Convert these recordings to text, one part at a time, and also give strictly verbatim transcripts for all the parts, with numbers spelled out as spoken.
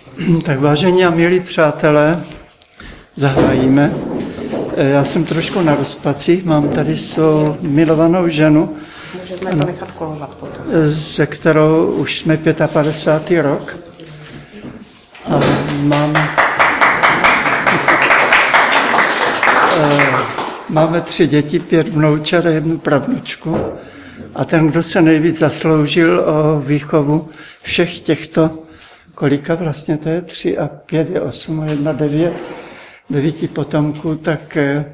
Tak vážení a milí přátelé, zahájíme. Já jsem trošku na rozpacích, mám tady svou milovanou ženu, můžeme to nechat kolovat potom, se kterou už jsme padesátý pátý rok. A máme, máme tři děti, pět vnoučat a jednu pravnučku. A ten, kdo se nejvíc zasloužil o výchovu všech těchto, kolika vlastně to je, tři a pět je osm a jedna devět, devíti potomků, tak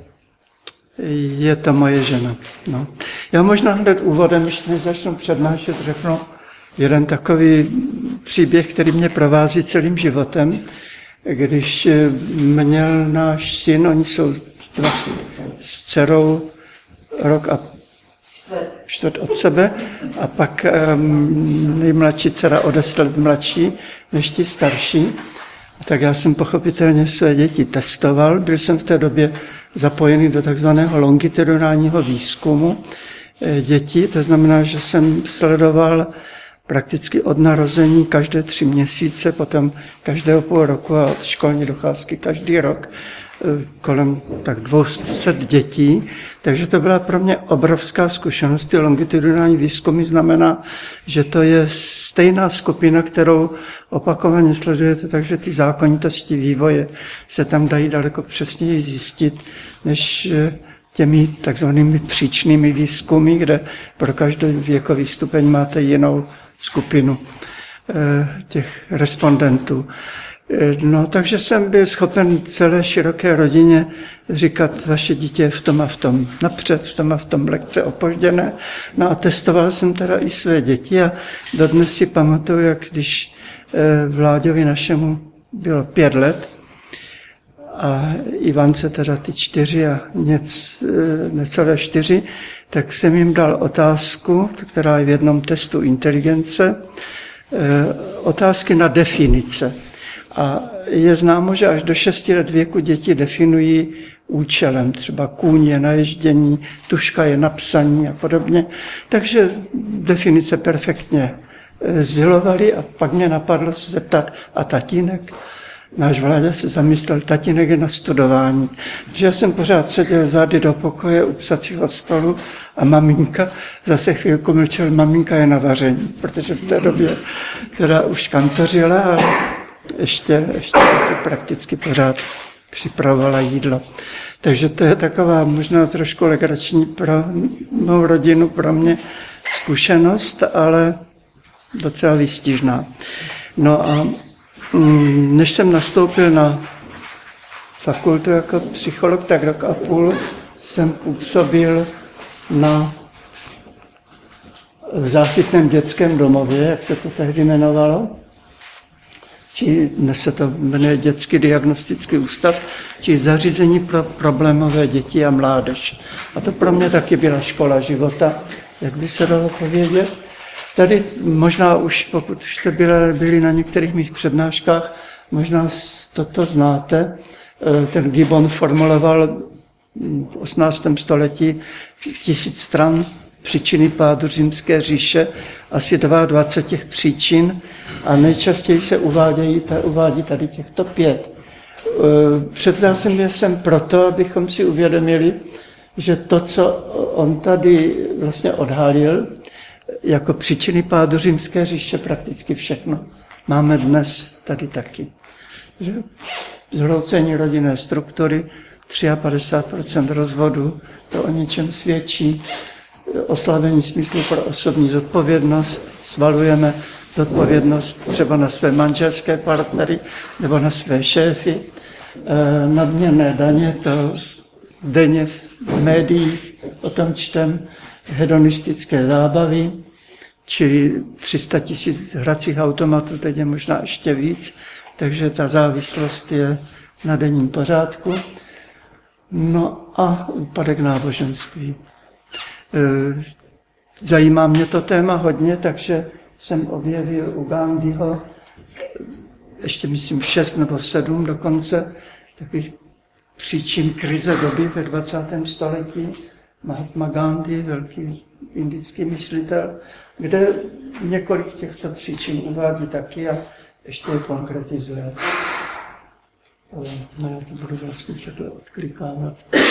je to moje žena. No. Já možná hned úvodem, když než začnu přednášet, řeknu jeden takový příběh, který mě provází celým životem. Když měl náš syn, oni jsou vlastně s dcerou rok a čtvrt od sebe a pak um, nejmladší dcera o deset let mladší než ti starší. Tak já jsem pochopitelně své děti testoval. Byl jsem v té době zapojený do takzvaného longitudinálního výzkumu dětí. To znamená, že jsem sledoval prakticky od narození každé tři měsíce, potom každého půl roku a od školní docházky každý rok kolem tak dvě stě dětí, takže to byla pro mě obrovská zkušenost. Ty longitudinální výzkumy znamená, že to je stejná skupina, kterou opakovaně sledujete, takže ty zákonitosti vývoje se tam dají daleko přesněji zjistit, než těmi takzvanými příčnými výzkumy, kde pro každý věkový stupeň máte jinou skupinu těch respondentů. No, takže jsem byl schopen celé široké rodině říkat, vaše dítě je v tom a v tom napřed, v tom a v tom lekce opožděné. No a testoval jsem teda i své děti a dodnes si pamatuju, jak když Vláďovi našemu bylo pět let a Ivance teda ty čtyři a něc, necelé čtyři, tak jsem jim dal otázku, která je v jednom testu inteligence, otázky na definice. A je známo, že až do šesti let věku děti definují účelem, třeba kůň je na ježdění, tužka je na psaní a podobně. Takže definice perfektně sdělovali a pak mě napadlo se zeptat, a tatínek? Náš Vláďa se zamyslel, tatínek je na studování. Protože já jsem pořád seděl zády do pokoje u psacího stolu a maminka zase chvilku mlčel, maminka je na vaření, protože v té době teda už kantořila, ale ještě, ještě prakticky pořád připravovala jídlo. Takže to je taková možná trošku legrační pro mou rodinu, pro mě zkušenost, ale docela výstižná. No a než jsem nastoupil na fakultu jako psycholog, tak rok a půl jsem působil na v záchytném dětském domově, jak se to tehdy jmenovalo. Či dnes se to jmenuje Dětský diagnostický ústav, či zařízení pro problémové děti a mládež. A to pro mě taky byla škola života, jak by se dalo povědět. Tady možná už, pokud už jste byli, byli na některých mých přednáškách, možná toto znáte. Ten Gibbon formuloval v osmnáctém století tisíc stran příčiny pádu Římské říše, asi dvacet dva těch příčin a nejčastěji se uvádějí, uvádí tady těchto pět. Převzal jsem je sem proto, abychom si uvědomili, že to, co on tady vlastně odhalil, jako příčiny pádu Římské říše prakticky všechno, máme dnes tady taky. Že zhroucení rodinné struktury, padesát tři procent rozvodu, to o něčem svědčí. Oslabení smyslu pro osobní zodpovědnost, svalujeme zodpovědnost třeba na své manželské partnery nebo na své šéfy. E, nadměrné daně, to denně v médiích o tom čtem, hedonistické zábavy, čili tři sta tisíc hracích automatů, teď je možná ještě víc, takže ta závislost je na denním pořádku. No a úpadek náboženství. Zajímá mě to téma hodně, takže jsem objevil u Gandhiho, ještě myslím šest nebo sedm dokonce, takových příčin krize doby ve dvacátém století. Mahatma Gandhi, velký indický myslitel, kde několik těchto příčin uvádí taky a ještě je konkretizuje. No, já to budu vlastně takhle odklikávat.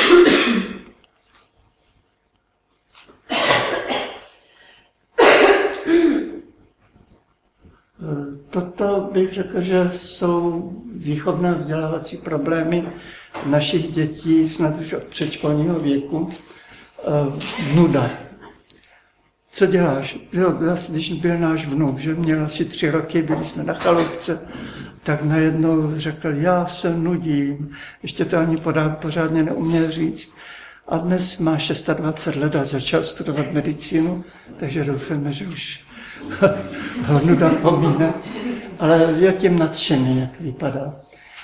Toto bych řekl, že jsou výchovné vzdělávací problémy našich dětí snad už od předškolního věku. Nuda. Co děláš? Když byl náš vnuk, že měl asi tři roky, byli jsme na chalupce, tak najednou řekl, já se nudím, ještě to ani pořádně neuměl říct. A dnes má dvacet šest let a začal studovat medicínu, takže doufáme, že už ho nuda pomíne, ale je tím nadšený, jak vypadá.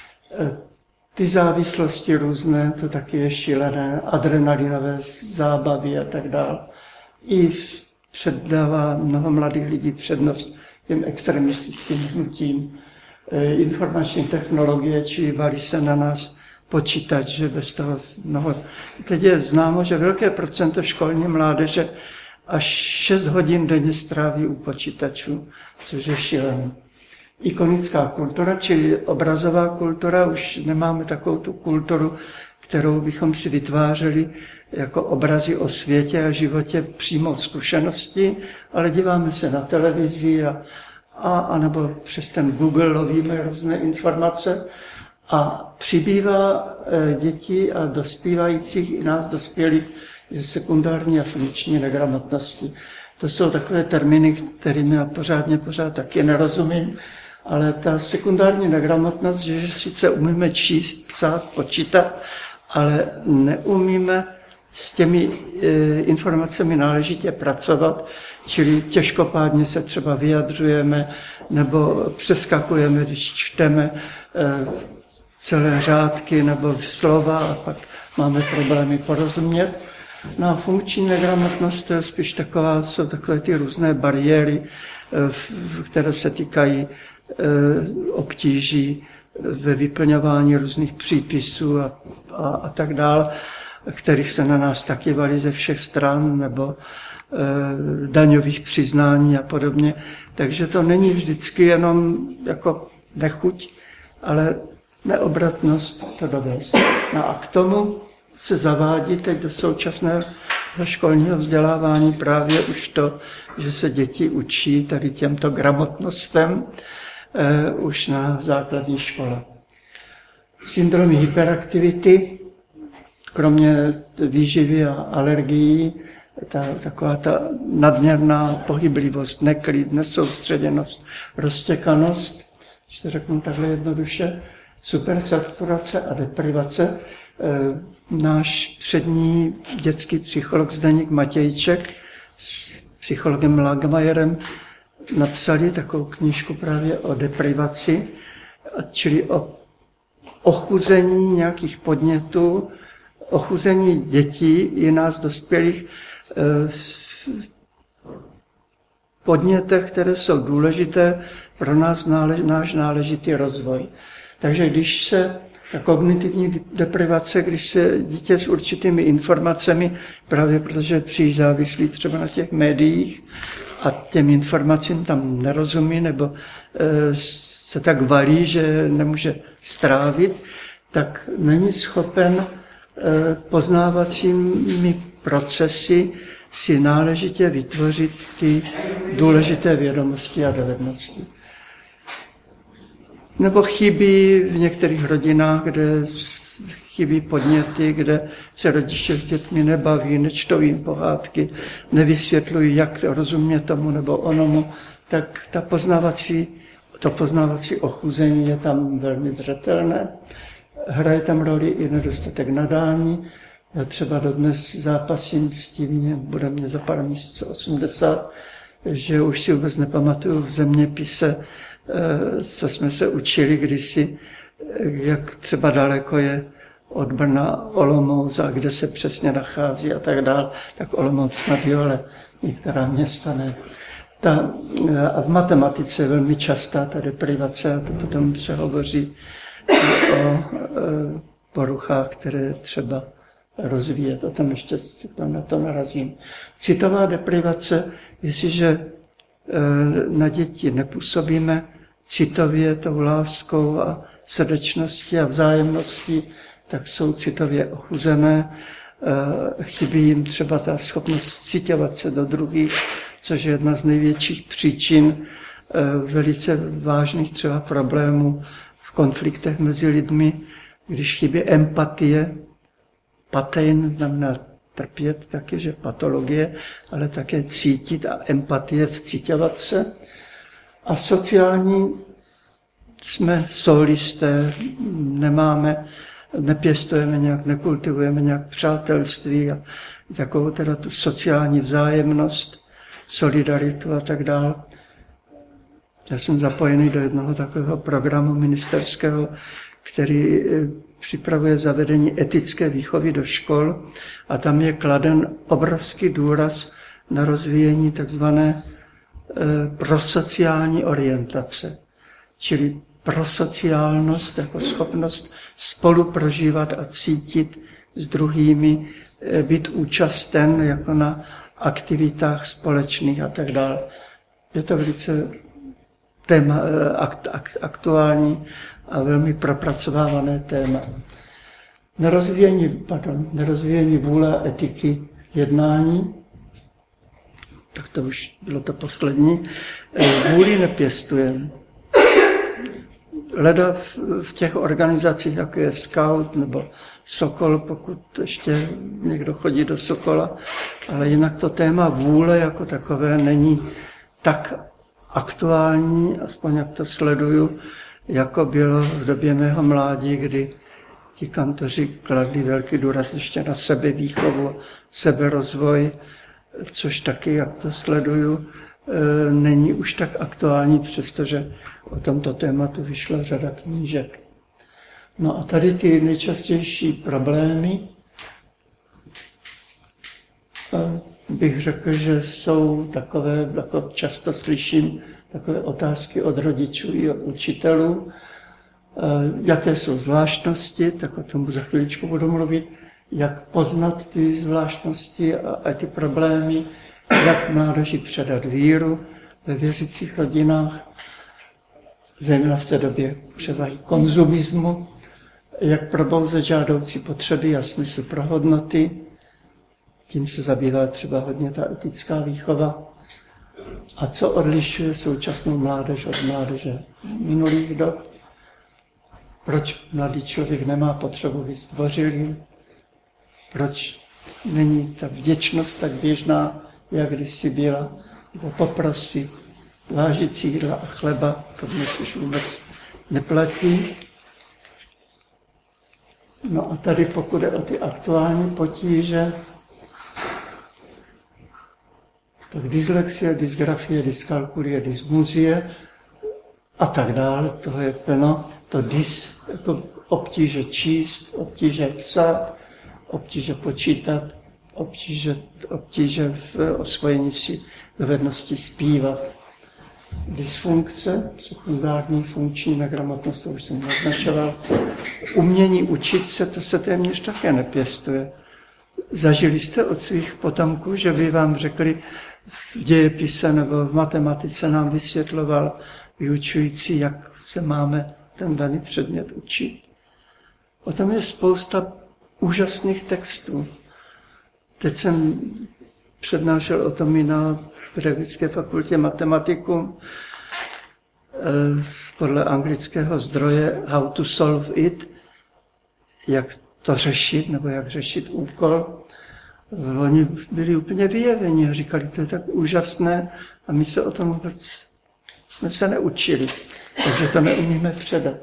Ty závislosti různé, to taky je šílené, adrenalinové zábavy a tak dále. I předává mnoho mladých lidí přednost těm extremistickým hnutím. Informační technologie, či valí se na nás počítač, že bez toho mnoho. Teď je známo, že velké procento školní mládeže až šest hodin denně stráví u počítačů, což je šílené. Ikonická kultura, čili obrazová kultura, už nemáme takovou tu kulturu, kterou bychom si vytvářeli jako obrazy o světě a životě přímo zkušenosti, ale díváme se na televizi a, a, a nebo přes ten Google lovíme různé informace a přibývá dětí a dospívajících i nás dospělých ze sekundární a funkční negramotnosti. To jsou takové termíny, kterými já pořádně pořád taky nerozumím, ale ta sekundární negramotnost, že sice umíme číst, psát, počítat, ale neumíme s těmi e, informacemi náležitě pracovat, čili těžkopádně se třeba vyjadřujeme nebo přeskakujeme, když čteme e, celé řádky nebo slova a pak máme problémy porozumět. No a funkční negramotnost to je spíš taková, jsou takové ty různé bariéry, e, které se týkají e, obtíží ve vyplňování různých přípisů a, a, a tak dále, kterých se na nás taky valí ze všech stran, nebo e, daňových přiznání a podobně. Takže to není vždycky jenom jako nechuť, ale neobratnost to dovést. No a k tomu se zavádí teď do současného školního vzdělávání právě už to, že se děti učí tady těmto gramotnostem e, už na základní škole. Syndromy hyperaktivity, kromě výživy a alergií, ta, taková ta nadměrná pohyblivost, neklid, nesoustředěnost, roztěkanost, když to řeknu takhle jednoduše, supersaturace a deprivace. E, náš přední dětský psycholog Zdeněk Matějček s psychologem Langmajerem napsali takovou knížku právě o deprivaci, čili o ochuzení nějakých podnětů, ochuzení dětí i nás dospělých v podnětech, které jsou důležité pro nás náš náležitý rozvoj. Takže když se ta kognitivní deprivace, když se dítě s určitými informacemi, právě protože je příliš závislý třeba na těch médiích a těm informacím tam nerozumí nebo se tak valí, že nemůže strávit, tak není schopen poznávacími procesy si náležitě vytvořit ty důležité vědomosti a dovednosti. Nebo chybí v některých rodinách, kde chybí podněty, kde se rodiče s dětmi nebaví, nečtou jim pohádky, nevysvětlují, jak rozumět tomu nebo onomu, tak ta poznávací, to poznávací ochuzení je tam velmi zřetelné. Hraje tam roli i nedostatek nadání. Já třeba dodnes zápasím s tím, mě, bude mě za pár měsíců osmdesát, že už si vůbec nepamatuju v zeměpise, co jsme se učili kdysi, jak třeba daleko je od Brna Olomouc a kde se přesně nachází a tak dále. Tak Olomouc snad jo, ale některá města ne. Ta, a v matematice je velmi častá ta deprivace a to potom se hovoří o poruchách, které třeba rozvíjet. O tom ještě na to narazím. Citová deprivace, jestliže na děti nepůsobíme citově tou láskou a srdečností a vzájemností, tak jsou citově ochuzené. Chybí jim třeba ta schopnost ciťovat se do druhých, což je jedna z největších příčin velice vážných třeba problémů v konfliktech mezi lidmi, když chybí empatie. Patein znamená trpět taky, že patologie, ale také cítit a empatie, vciťovat se. A sociální jsme solisté, nemáme, nepěstujeme nějak, nekultivujeme nějak přátelství a takovou teda tu sociální vzájemnost, solidaritu a tak dále. Já jsem zapojený do jednoho takového programu ministerského, který připravuje zavedení etické výchovy do škol a tam je kladen obrovský důraz na rozvíjení takzvané prosociální orientace, čili prosociálnost jako schopnost spolu prožívat a cítit s druhými, být účasten jako na aktivitách společných a tak dále. Je to velice téma, akt, akt, aktuální a velmi propracovávané téma. Nerozvíjení, pardon, nerozvíjení vůle a etiky jednání, tak to už bylo to poslední, vůli nepěstujeme. Leda v, v těch organizacích, jako je Scout nebo Sokol, pokud ještě někdo chodí do Sokola, ale jinak to téma vůle jako takové není tak aktuální, aspoň jak to sleduju, jako bylo v době mého mládí, kdy ti kantoři kladli velký důraz ještě na sebevýchovu, seberozvoj, což taky, jak to sleduju, není už tak aktuální, přestože o tomto tématu vyšla řada knížek. No a tady ty nejčastější problémy, bych řekl, že jsou takové, jako často slyším, takové otázky od rodičů i od učitelů, jaké jsou zvláštnosti, tak o tom za chviličku budu mluvit, jak poznat ty zvláštnosti a, a ty problémy, jak mládeži předat víru ve věřících rodinách, zejména v té době převahy konzumismu, jak probouzet žádoucí potřeby a smysl pro hodnoty. Tím se zabývá třeba hodně ta etická výchova. A co odlišuje současnou mládež od mládeže minulých dob? Proč mladý člověk nemá potřebu být stvořilý? Proč není ta vděčnost tak běžná, jak kdysi byla? Nebo poprosy, vážit jídla a chleba, to dnes už vůbec neplatí. No a tady pokud je o ty aktuální potíže, tak dyslexie, dysgrafie, dyskalkulie, dysmuzie a tak dále, toho je plno. To dys, jako obtíže číst, obtíže psát, obtíže počítat, obtíže, obtíže v osvojení si dovednosti zpívat. Dysfunkce, sekundární funkční negramotnost, to už jsem naznačoval. Umění učit se, to se téměř také nepěstuje. Zažili jste od svých potomků, že by vám řekli v dějepise nebo v matematice nám vysvětloval vyučující, jak se máme ten daný předmět učit. O tom je spousta úžasných textů. Teď jsem přednášel o tom i na Pedagogické fakultě matematikum podle anglického zdroje How to solve it, jak to řešit, nebo jak řešit úkol. Oni byli úplně vyjeveni a říkali, to je tak úžasné a my se o tom vůbec jsme se neučili, takže to neumíme předat.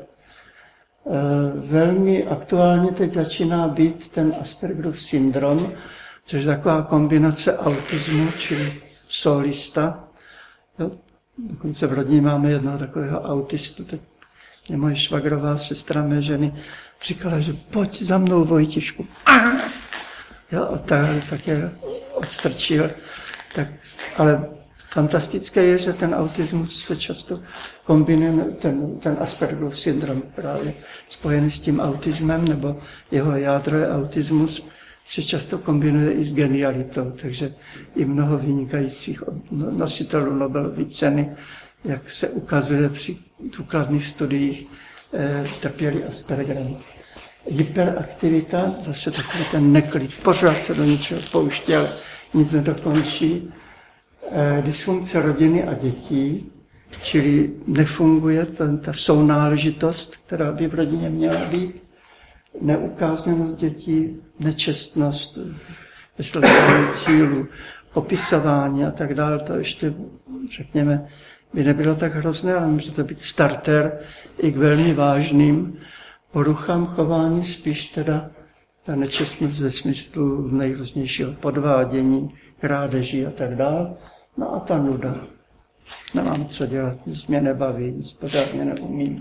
Velmi aktuálně teď začíná být ten Aspergerův syndrom, což je taková kombinace autismu, čili solista. Jo, dokonce v rodině máme jednoho takového autistu, teď mě moje švagrová sestra mé ženy říkala, že pojď za mnou, Vojtišku. Jo, a tak, tak je odstrčil. Tak, ale fantastické je, že ten autismus se často kombinuje, ten, ten Aspergerův syndrom právě spojený s tím autismem, nebo jeho jádro je autismus, se často kombinuje i s genialitou, takže i mnoho vynikajících nositelů Nobelovy ceny jak se ukazuje při důkladných studiích, trpěli Aspergerem. Hyperaktivita, zase takový ten neklid, pořád se do něčeho pouští, ale nic nedokončí. Dysfunkce rodiny a dětí, čili nefunguje ten, ta sounáležitost, která by v rodině měla být, neukázněnost dětí, nečestnost, vysledování cílů, opisování a tak dále, to ještě, řekněme, by nebylo tak hrozné, ale může to být starter i k velmi vážným poruchám chování, spíš teda ta nečestnost ve smyslu nejrůznějšího podvádění, krádeží a tak dále. No a ta nuda. Nemám co dělat, nic mě nebaví, nic pořádně neumím.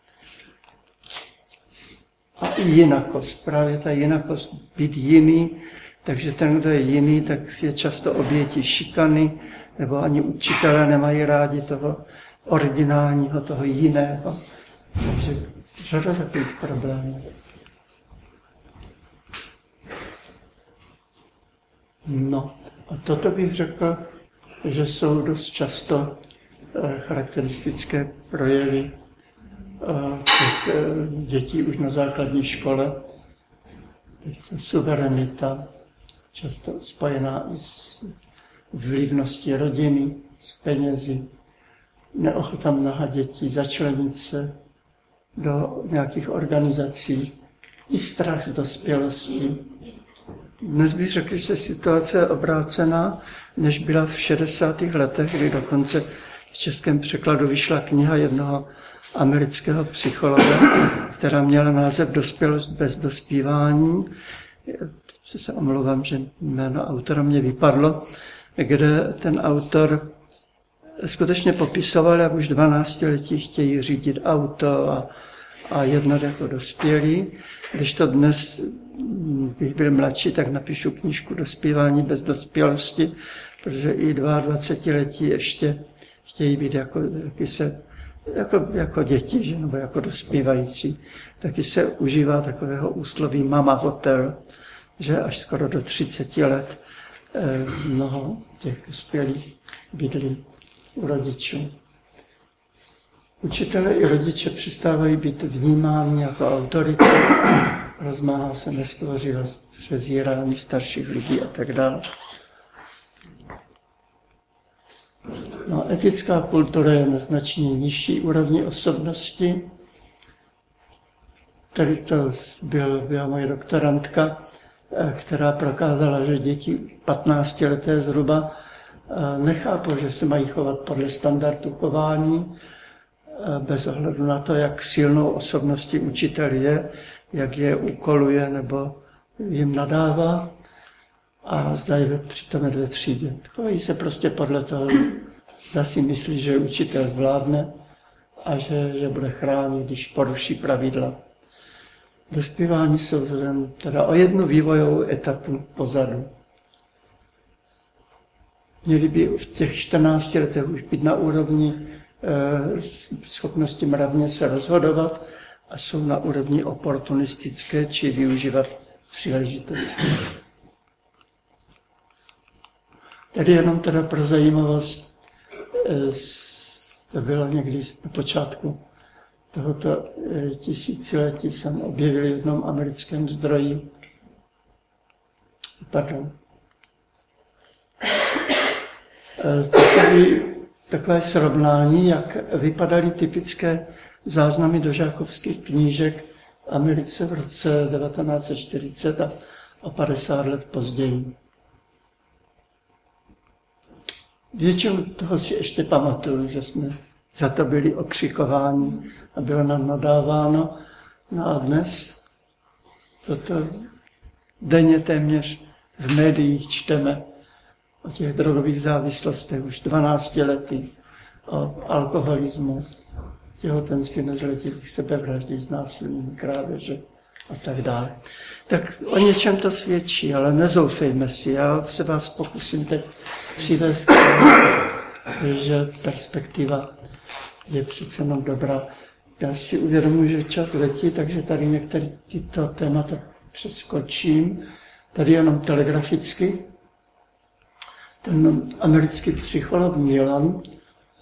A i jinakost, právě ta jinakost, být jiný, takže ten, kdo je jiný, tak je často obětí šikany, nebo ani učitelé nemají rádi toho originálního, toho jiného. Takže řada takových problémů. No, a toto bych řekl, že jsou dost často charakteristické projevy těch dětí už na základní škole. Suverenita, často spojená i s vlivností rodiny, s penězi, neochota mnoha dětí začlenit se do nějakých organizací, i strach z dospělosti. Dnes bych řekl, že situace je obrácená, než byla v šedesátých letech, kdy dokonce v českém překladu vyšla kniha jednoho amerického psychologa, která měla název Dospělost bez dospívání. Teď se omlouvám, že jméno autora mě vypadlo, kde ten autor skutečně popisoval, jak už dvanáctiletí chtějí řídit auto a, a jednat jako dospělí. Když to dnes bych byl mladší, tak napíšu knížku Dospívání bez dospělosti, protože i dvacetiletí ještě chtějí být jako, taky se, jako, jako děti, že? Nebo jako dospívající. Taky se užívá takového úsloví mama hotel, že až skoro do třiceti let eh, mnoho těch dospělých bydlí u rodičů. Učitelé i rodiče přestávají být vnímáni jako autority, rozmáhá se nestvořilost, přezírání starších lidí a tak dále. No, etická kultura je na značně nižší úrovni osobnosti. Tady to byl, byla moje doktorantka, která prokázala, že děti patnáctileté zhruba nechápou, že se mají chovat podle standardu chování, bez ohledu na to, jak silnou osobností učitel je, jak je úkoluje nebo jim nadává a zda je přitom ve třídě. Chovají se prostě podle toho, zda si myslí, že učitel zvládne a že je bude chránit, když poruší pravidla. Dospívání jsou teda o jednu vývojovou etapu pozadu. Měli by v těch čtrnácti letech už být na úrovni eh, schopnosti mravně se rozhodovat a jsou na úrovni oportunistické, či využívat příležitosti. Tady jenom teda pro zajímavost, eh, to bylo někdy na počátku tohoto eh, tisíciletí, jsem objevil v jednom americkém zdroji, pardon, Takový, takové srovnání, jak vypadaly typické záznamy do žákovských knížek v Americe v roce devatenáct set čtyřicet a, a padesát let později. Většinu toho si ještě pamatuju, že jsme za to byli okřikováni a bylo nám nadáváno. No a dnes toto denně téměř v médiích čteme o těch drogových závislostech už dvanáctiletých, o alkoholismu, těhotenství nezletilých, sebevraždy, znásilnění, krádeže a tak dále. Tak o něčem to svědčí, ale nezoufejme si. Já se vás pokusím teď přivést k tomu, že perspektiva je přece jenom dobrá. Já si uvědomuji, že čas letí, takže tady některé tyto témata přeskočím. Tady jenom telegraficky. Ten americký psycholog Milan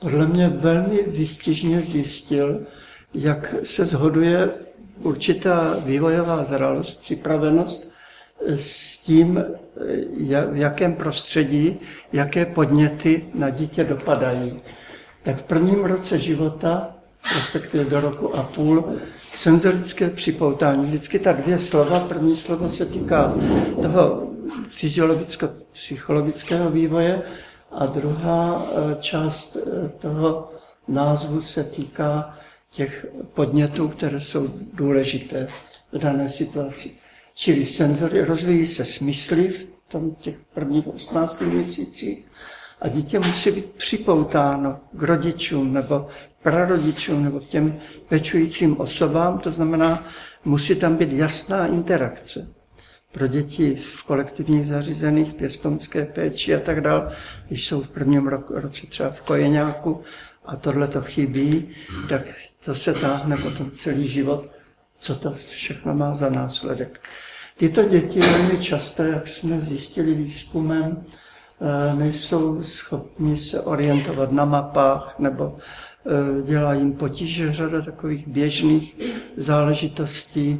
podle mě velmi výstižně zjistil, jak se shoduje určitá vývojová zralost, připravenost s tím, v jakém prostředí, jaké podněty na dítě dopadají. Tak v prvním roce života, respektive do roku a půl, senzorické připoutání. Vždycky ta dvě slova, první slovo se týká toho fyziologicko-psychologického vývoje a druhá část toho názvu se týká těch podnětů, které jsou důležité v dané situaci. Čili senzory, rozvíjí se smysly v tom těch prvních osmnácti měsících a dítě musí být připoutáno k rodičům nebo prarodičům nebo k těm pečujícím osobám, to znamená, musí tam být jasná interakce. Pro děti v kolektivních zařízených, pěstounské péči a tak dále, když jsou v prvním roce třeba v kojeňáku a tohle to chybí, tak to se táhne potom celý život, co to všechno má za následek. Tyto děti velmi často, jak jsme zjistili výzkumem, nejsou schopni se orientovat na mapách nebo dělá jim potíže řada takových běžných záležitostí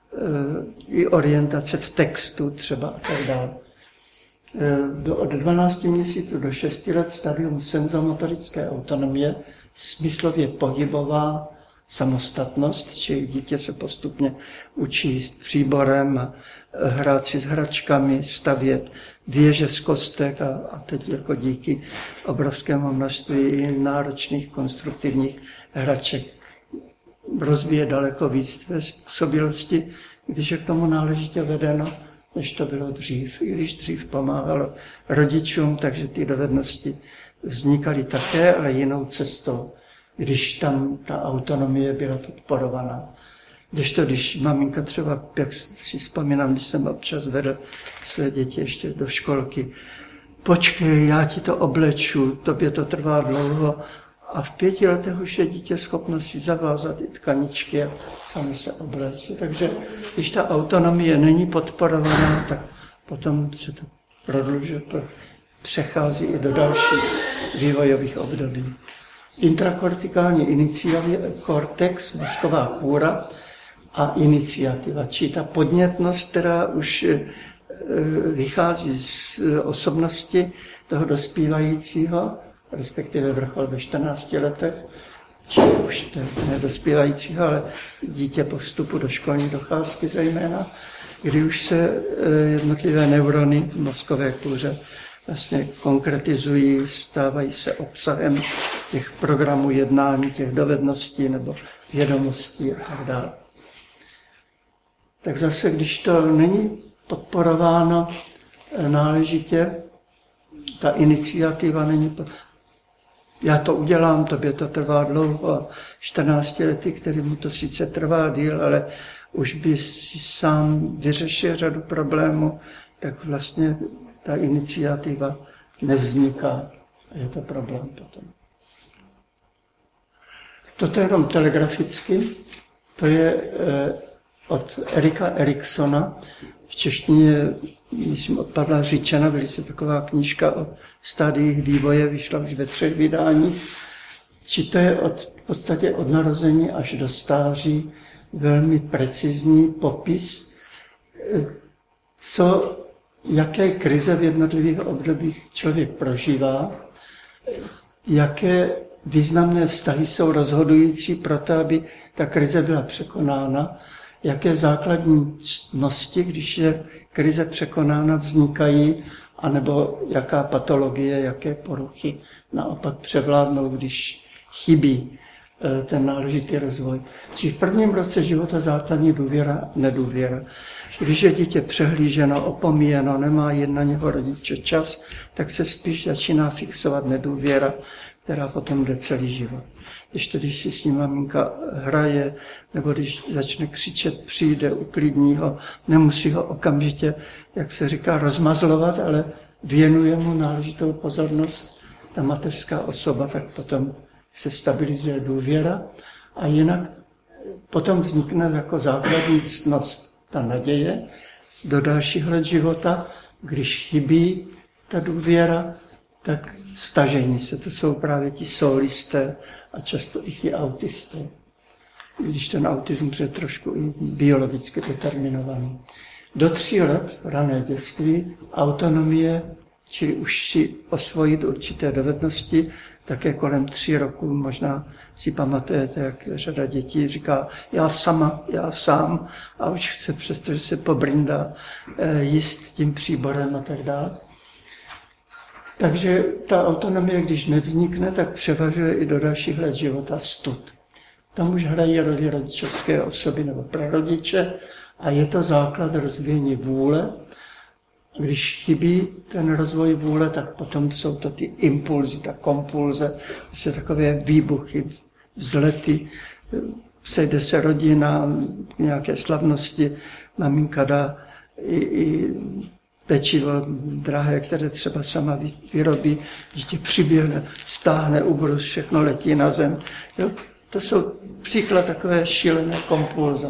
i orientace v textu třeba a tak dále. Do, od dvanácti měsíců do šesti let stadium senzomotorické autonomie, smyslově pohybová samostatnost, čili dítě se postupně učí jíst příborem, hrát si s hračkami, stavět věže z kostek a, a teď jako díky obrovskému množství náročných konstruktivních hraček rozvíje daleko víc své způsobilosti, když je k tomu náležitě vedeno, než to bylo dřív. I když dřív pomáhalo rodičům, takže ty dovednosti vznikaly také, ale jinou cestou, když tam ta autonomie byla podporovaná. Když to, když maminka třeba, jak si vzpomínám, když jsem občas vedl své děti ještě do školky, počkej, já ti to obleču, tobě to trvá dlouho, a v pěti letech už je dítě schopno si zavázat i tkaničky a sami se obléct. Takže když ta autonomie není podporovaná, tak potom se to prodlužuje, přechází i do dalších vývojových období. Intrakortikální iniciativa, kortex, mozková kůra a iniciativa, či ta podnětnost, která už vychází z osobnosti toho dospívajícího, respektive vrchol ve čtrnácti letech, či už to nedospívajícího, ale dítě po vstupu do školní docházky zejména, kdy už se jednotlivé neurony v mozkové kůře vlastně konkretizují, stávají se obsahem těch programů jednání, těch dovedností nebo vědomostí a tak dále. Tak zase, když to není podporováno náležitě, ta iniciativa není podporována, já to udělám, tobě to trvá dlouho, čtrnácti lety, kterému to sice trvá díl, ale už by si sám vyřešil řadu problémů, tak vlastně ta iniciativa nevzniká a je to problém potom. Toto je jenom telegraficky, to je od Erika Eriksona, v češtině, myslím, od Pavla Řičana, velice taková knížka o stádiích vývoje, vyšla už ve třech vydáních. Či to je od, v podstatě od narození až do stáří velmi precizní popis, co, jaké krize v jednotlivých obdobích člověk prožívá, jaké významné vztahy jsou rozhodující pro to, aby ta krize byla překonána, jaké základní ctnosti, když je krize překonána, vznikají, anebo jaká patologie, jaké poruchy naopak převládnou, když chybí ten náležitý rozvoj. Či v prvním roce života základní důvěra, nedůvěra. Když je dítě přehlíženo, opomíjeno, nemá jen na něho rodiče čas, tak se spíš začíná fixovat nedůvěra, která potom jde celý život. Když to, když si s ním maminka hraje, nebo když začne křičet, přijde, uklidní ho, nemusí ho okamžitě, jak se říká, rozmazlovat, ale věnuje mu náležitou pozornost ta mateřská osoba, tak potom se stabilizuje důvěra a jinak potom vznikne jako základní ctnost ta naděje do dalších let života, když chybí ta důvěra, tak stažení se, to jsou právě ti solisté a často i ti autisté. Když ten autismus je trošku i biologicky determinovaný. Do tří let, v rané dětství, autonomie, čili už si osvojit určité dovednosti, také kolem tří roků, možná si pamatujete, jak řada dětí říká, já sama, já sám, a už chce, přestože se pobrindá, jíst tím příborem a tak dále. Takže ta autonomie, když nevznikne, tak převažuje i do dalších let života stud. Tam už hrají roli rodičovské osoby nebo prarodiče a je to základ rozvíjení vůle. Když chybí ten rozvoj vůle, tak potom jsou to ty impulzy, ta kompulze, prostě takové výbuchy, vzlety, sejde se rodina, nějaké slavnosti, maminka dá i, i pečivo drahé, které třeba sama vyrobí, dítě přiběhne, stáhne ubrus, všechno letí na zem. Jo? To jsou příklad takové šílené kompulze.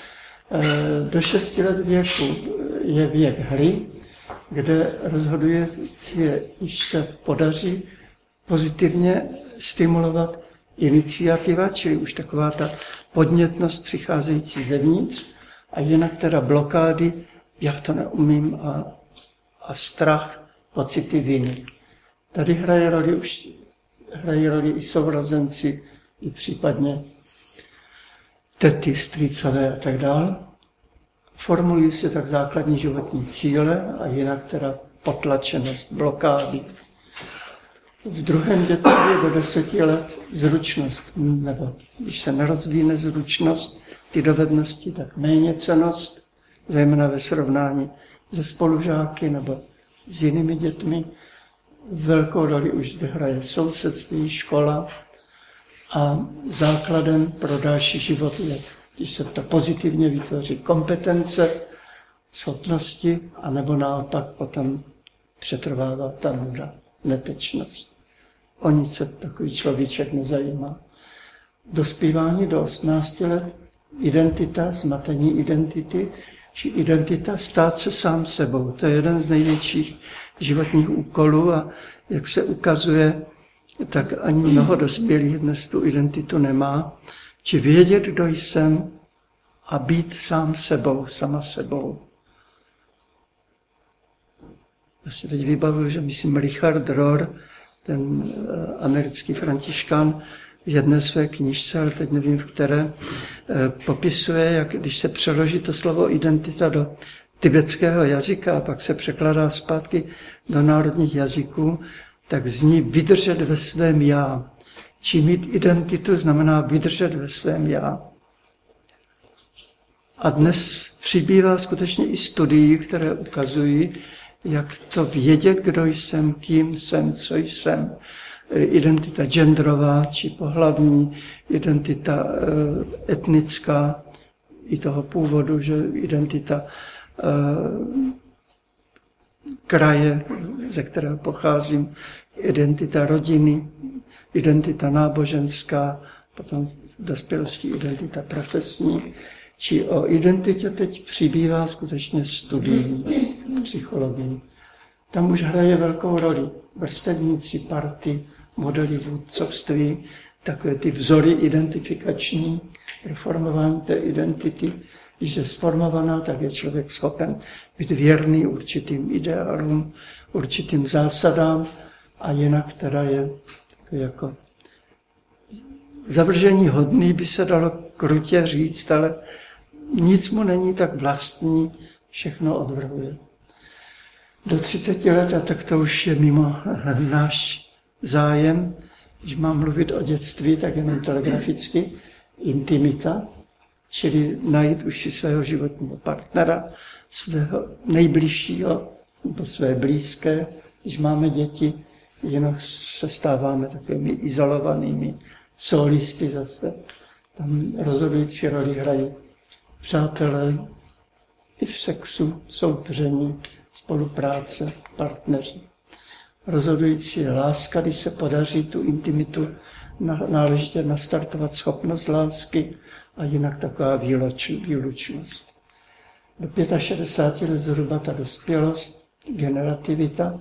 Do šesti let věku je věk hry, kde rozhodující je, když se podaří pozitivně stimulovat iniciativa, čili už taková ta podnětnost přicházející zevnitř, a jinak teda blokády, jak to neumím, a, a strach, pocity viny. Tady hraje roli, už hrají roli i sourozenci, i případně tety, strýcové a tak dále. Formulují se tak základní životní cíle a jinak teda potlačenost, blokády. V druhém dětství do deseti let zručnost, nebo když se nerozvíne zručnost, ty dovednosti, tak méněcennost, zejména ve srovnání se spolužáky nebo s jinými dětmi. Velkou roli už zde hraje sousedství, škola a základem pro další život je, když se to pozitivně vytvoří, kompetence, schopnosti, anebo naopak potom přetrvává ta nuda, netečnost. O nic se takový človíček nezajímá. Dospívání do osmnácti let, identita, zmatení identity, či identita stát se sám sebou. To je jeden z největších životních úkolů a jak se ukazuje, tak ani mnoho dospělých dnes tu identitu nemá. Či vědět, kdo jsem a být sám sebou, sama sebou. Já si teď vybavuju, že myslím Richard Rohr, ten americký františkán, v jedné své knížce, ale teď nevím v které, popisuje, jak když se přeloží to slovo identita do tibetského jazyka a pak se překládá zpátky do národních jazyků, tak zní vydržet ve svém já. Či mít identitu znamená vydržet ve svém já. A dnes přibývá skutečně i studií, které ukazují, jak to vědět, kdo jsem, kým jsem, co jsem. Identita genderová či pohlavní, identita etnická i toho původu, že identita kraje, ze kterého pocházím, identita rodiny, identita náboženská, potom v dospělosti identita profesní. Či o identitě teď přibývá skutečně studií psychologii. Tam už hraje velkou roli vrstevníci, party, modely vůdcovství, takové ty vzory identifikační, reformování té identity. Když je sformovaná, tak je člověk schopen být věrný určitým ideálům, určitým zásadám a jinak teda je jako zavržení hodný, by se dalo krutě říct, ale nic mu není tak vlastní, všechno odvrhuje. Do třiceti let, a tak to už je mimo náš zájem, když mám mluvit o dětství, tak jenom telegraficky, intimita, čili najít už si svého životního partnera, svého nejbližšího, nebo své blízké. Když máme děti, jinak se stáváme takovými izolovanými solisty zase. Tam rozhodující roli hrají přátelé, i v sexu, soupeření, spolupráce, partneři. Rozhodující je láska, když se podaří tu intimitu náležitě nastartovat, schopnost lásky a jinak taková výlučnost. Do šedesáti pěti let zhruba ta dospělost, generativita,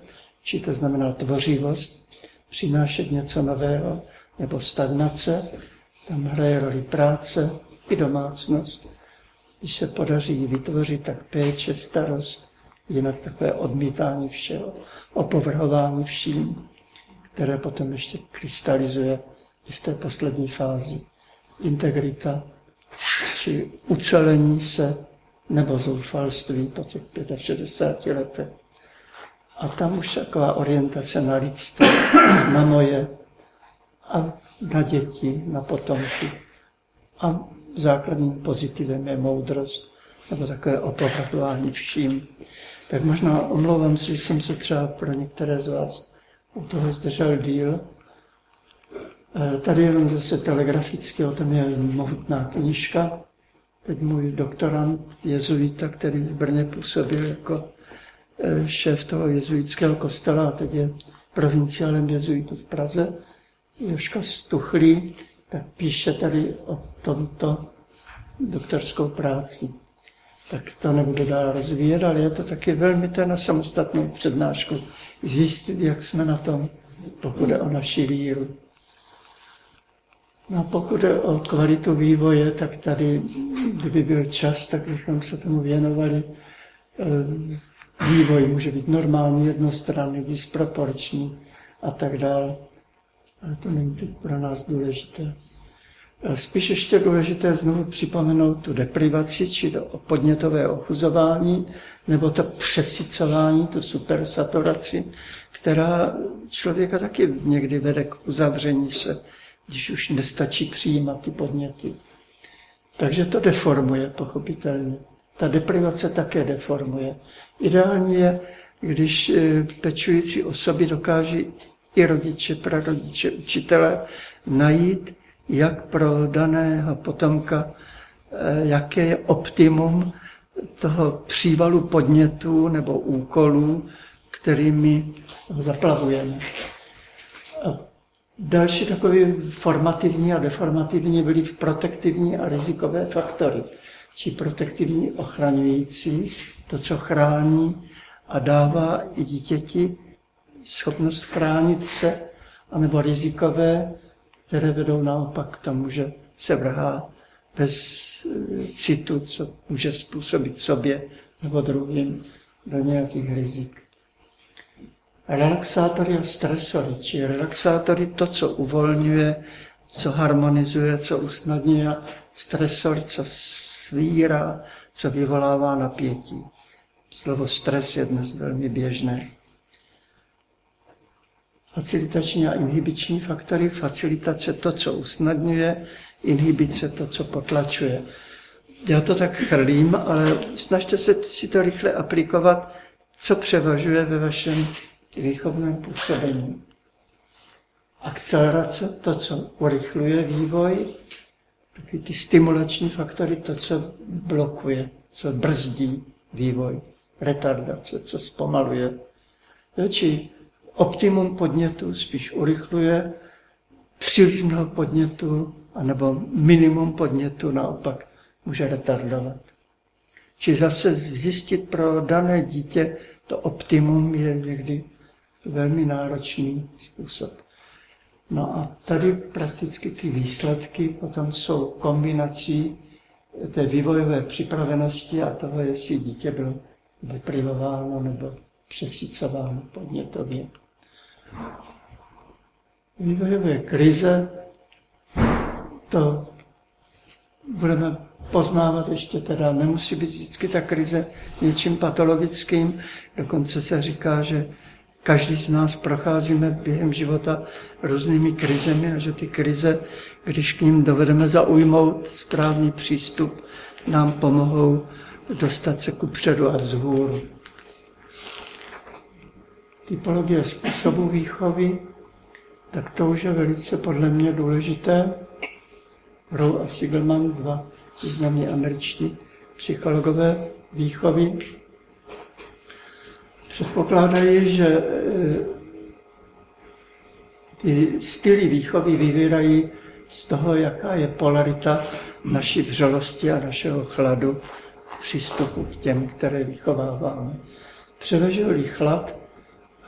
či to znamená tvořivost, přinášet něco nového, nebo stagnace, tam hraje roli práce i domácnost. Když se podaří vytvořit, tak péče, starost, jinak takové odmítání všeho, opovrhování vším, které potom ještě krystalizuje i v té poslední fázi. Integrita, či ucelení se, nebo zoufalství po těch šedesáti pěti letech. A tam už taková orientace na lidstvo, na moje a na děti, na potomky. A základním pozitivem je moudrost, nebo takové opovrhování vším. Tak možná omlouvám si, že jsem se třeba pro některé z vás u toho zdržel díl. Tady jenom zase telegraficky, o tom je mohutná knížka. Teď můj doktorant jezuita, který v Brně působil jako šéf toho jezuitského kostela a teď je provinciálem jezuitů v Praze, Jožka Stuchlý, tak píše tady o tomto doktorskou práci. Tak to nebudu dál rozvíjet, ale je to taky velmi to na samostatnou přednášku. Zjistit, jak jsme na tom, pokud jde o naši víru. No a pokud jde o kvalitu vývoje, tak tady, kdyby byl čas, tak bychom se tomu věnovali. Vývoj může být normální, jednostranný, disproporční a tak dále. Ale to není teď pro nás důležité. Spíš ještě důležité znovu připomenout tu deprivaci, či to podnětové ochuzování, nebo to přesycování, tu supersaturaci, která člověka taky někdy vede k uzavření se, když už nestačí přijímat ty podněty. Takže to deformuje, pochopitelně. Ta deprivace také deformuje. Ideální je, když pečující osoby dokáží i rodiče, prarodiče, učitele najít, jak pro daného potomka, jaké je optimum toho přívalu podnětů nebo úkolů, kterými ho zaplavujeme. A další takový formativní a deformativní vliv protektivní a rizikové faktory, či protektivní ochraňující, to, co chrání a dává i dítěti schopnost chránit se, anebo rizikové, které vedou naopak k tomu, že se vrhá bez citu, co může způsobit sobě nebo druhým do nějakých rizik. Relaxátory a stresory, či relaxátory to, co uvolňuje, co harmonizuje, co usnadňuje, a stresory, co svírá, co vyvolává napětí. Slovo stres je dnes velmi běžné. Facilitační a inhibiční faktory. Facilitace to, co usnadňuje, inhibice to, co potlačuje. Já to tak chrlím, ale snažte se si to rychle aplikovat, co převažuje ve vašem výchovném působení. Akcelerace, to, co urychluje vývoj, taky ty stimulační faktory, to, co blokuje, co brzdí vývoj. Retardace, co zpomaluje. Či optimum podnětu spíš urychluje, příliš mnoho podnětu, anebo minimum podnětu naopak může retardovat. Či zase zjistit pro dané dítě to optimum je někdy velmi náročný způsob. No a tady prakticky ty výsledky potom jsou kombinací té vývojové připravenosti a toho, jestli dítě bylo deprivováno nebo přesycováno podnětově. Vývojové krize, to budeme poznávat ještě teda, nemusí být vždycky ta krize něčím patologickým, dokonce se říká, že každý z nás procházíme během života různými krizemi a že ty krize, když k nim dovedeme zaujmout správný přístup, nám pomohou dostat se kupředu a vzhůru. Typologie způsobu výchovy, tak to už je velice podle mě důležité. Rowe a Sigelman, dva významní američtí psychologové výchovy, předpokládají, že ty styly výchovy vyvírají z toho, jaká je polarita naší vřelosti a našeho chladu v přístupu k těm, které vychováváme. Převažuje-li chlad,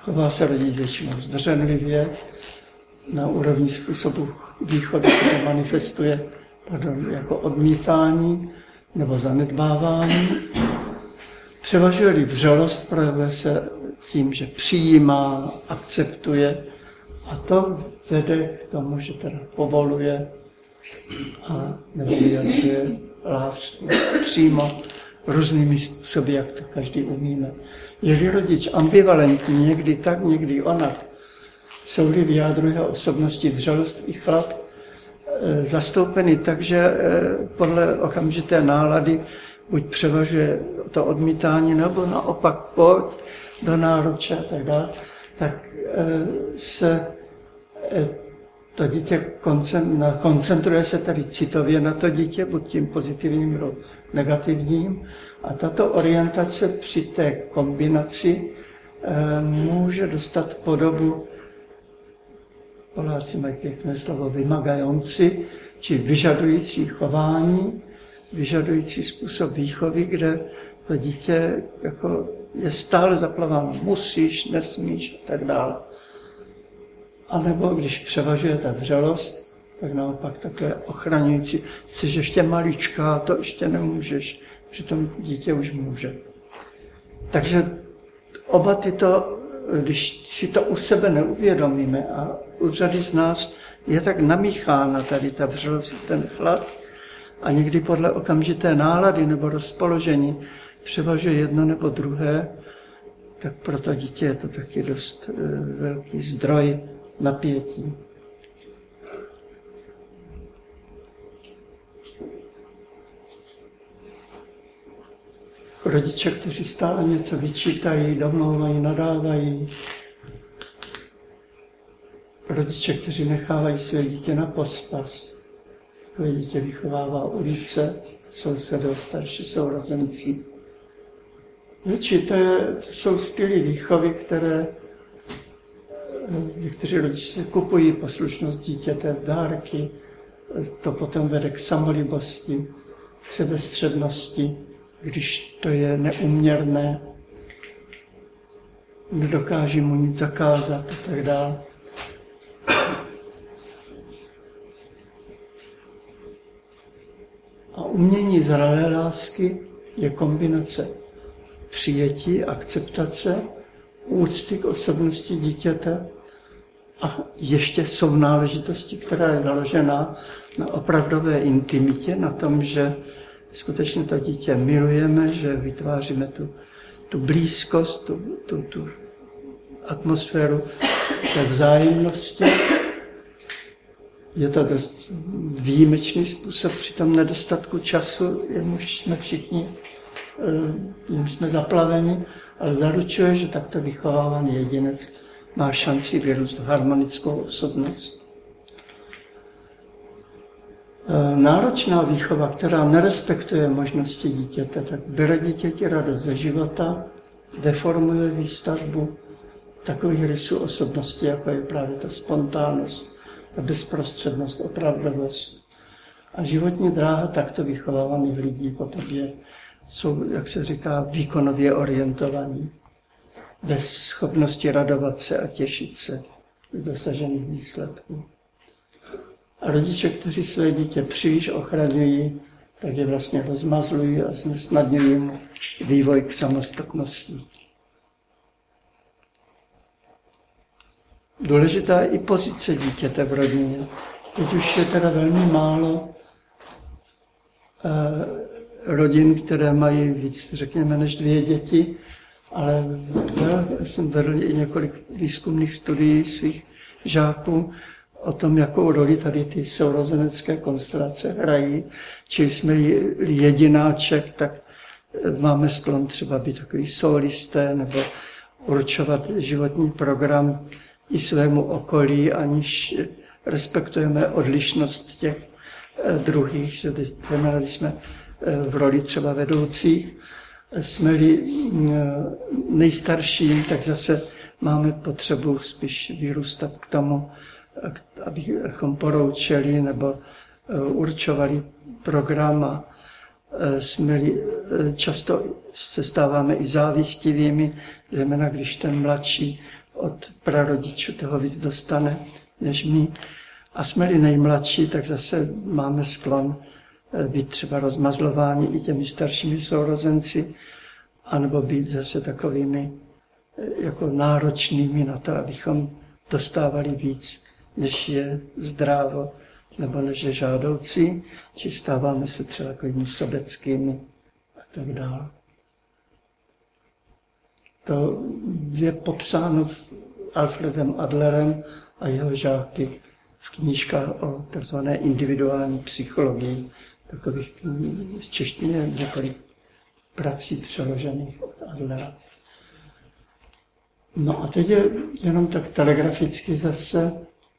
Chová se rodič většinou zdrženlivě, na úrovni způsobu výchovy se manifestuje pardon, jako odmítání nebo zanedbávání. Převažuje-li vřelost, projevuje se tím, že přijímá, akceptuje a to vede k tomu, že teda povoluje a nebo vyjadřuje lásku přímo různými způsoby, jak to každý umíme. Je-li rodič ambivalentní, někdy tak, někdy onak, jsou-li vyjádruje osobnosti vřelost i chlad, e, zastoupeny tak, že e, podle okamžité nálady buď převažuje to odmítání, nebo naopak pojď do náruče a tak dále, tak e, se e, to dítě koncentruje se tady citově na to dítě, buď tím pozitivním nebo negativním. A tato orientace při té kombinaci e, může dostat podobu, Poláci mají pěkné slovo, vymagající, či vyžadující chování, vyžadující způsob výchovy, kde to dítě jako je stále zaplaváno, musíš, nesmíš a tak dále. A nebo když převažuje ta vřelost, tak naopak takové ochraňující, jsi ještě maličká, to ještě nemůžeš, přitom dítě už může. Takže oba tyto, když si to u sebe neuvědomíme a u řady z nás je tak namíchána tady ta vřelost, ten chlad a někdy podle okamžité nálady nebo rozpoložení převažuje jedno nebo druhé, tak pro to dítě je to taky dost velký zdroj napětí. Rodiče, kteří stále něco vyčítají, domlouvají, nadávají. Rodiče, kteří nechávají své dítě na pospas. Takové dítě vychovává ulice, sousedé, starší sourozenci. Větší, to, je, to jsou styly výchovy, které někteří rodiče si kupují poslušnost dítěte, dárky, to potom vede k samolibosti, k sebestřednosti, když to je neuměrné, nedokáže mu nic zakázat a tak dále. A umění zralé lásky je kombinace přijetí, akceptace, úcty k osobnosti dítěte a ještě sounáležitosti, která je založená na opravdové intimitě, na tom, že skutečně to dítě milujeme, že vytváříme tu, tu blízkost, tu, tu, tu atmosféru té vzájemnosti. Je to dost výjimečný způsob při tom nedostatku času, jemuž jsme všichni jemuž jsme zaplaveni, ale zaručuje, že takto vychovávaný jedinec má šanci vyrůst v harmonickou osobnost. Náročná výchova, která nerespektuje možnosti dítěte, tak bere dítěti radost ze života, deformuje výstavbu takových rysů osobnosti, jako je právě ta spontánnost, ta bezprostřednost, opravdovost. A životní dráha takto vychovávaných lidí potom je, jsou, jak se říká, výkonově orientovaní, bez schopnosti radovat se a těšit se z dosažených výsledků. A rodiče, kteří své dítě příliš ochraňují, tak je vlastně rozmazlují a znesnadňují mu vývoj k samostatnosti. Důležitá je i pozice dítěte v rodině. Teď už je teda velmi málo eh, rodin, které mají víc, řekněme, než dvě děti, ale já jsem vedl i několik výzkumných studií svých žáků o tom, jakou roli tady ty sourozenecké konstelace hrají. Čili jsme jedináček, tak máme sklon třeba být takový solisté nebo určovat životní program i svému okolí, aniž respektujeme odlišnost těch druhých, že když jsme v roli třeba vedoucích, jsme-li nejstarším, tak zase máme potřebu spíš vyrůstat k tomu, abychom poroučeli nebo určovali program a jsme-li, často se stáváme i závistivými, zejména když ten mladší od prarodičů toho víc dostane, než my. A jsme-li nejmladší, tak zase máme sklon být třeba rozmazlováni i těmi staršími sourozenci, anebo být zase takovými jako náročnými na to, abychom dostávali víc, než je zdrávo, nebo než je žádoucí, či stáváme se třeba takovými sobeckými a tak dále. To je popsáno Alfredem Adlerem a jeho žáky v knížkách o tzv. Individuální psychologii. Takových v češtině několik prací přeložených od Adlera. No a teď je jenom tak telegraficky zase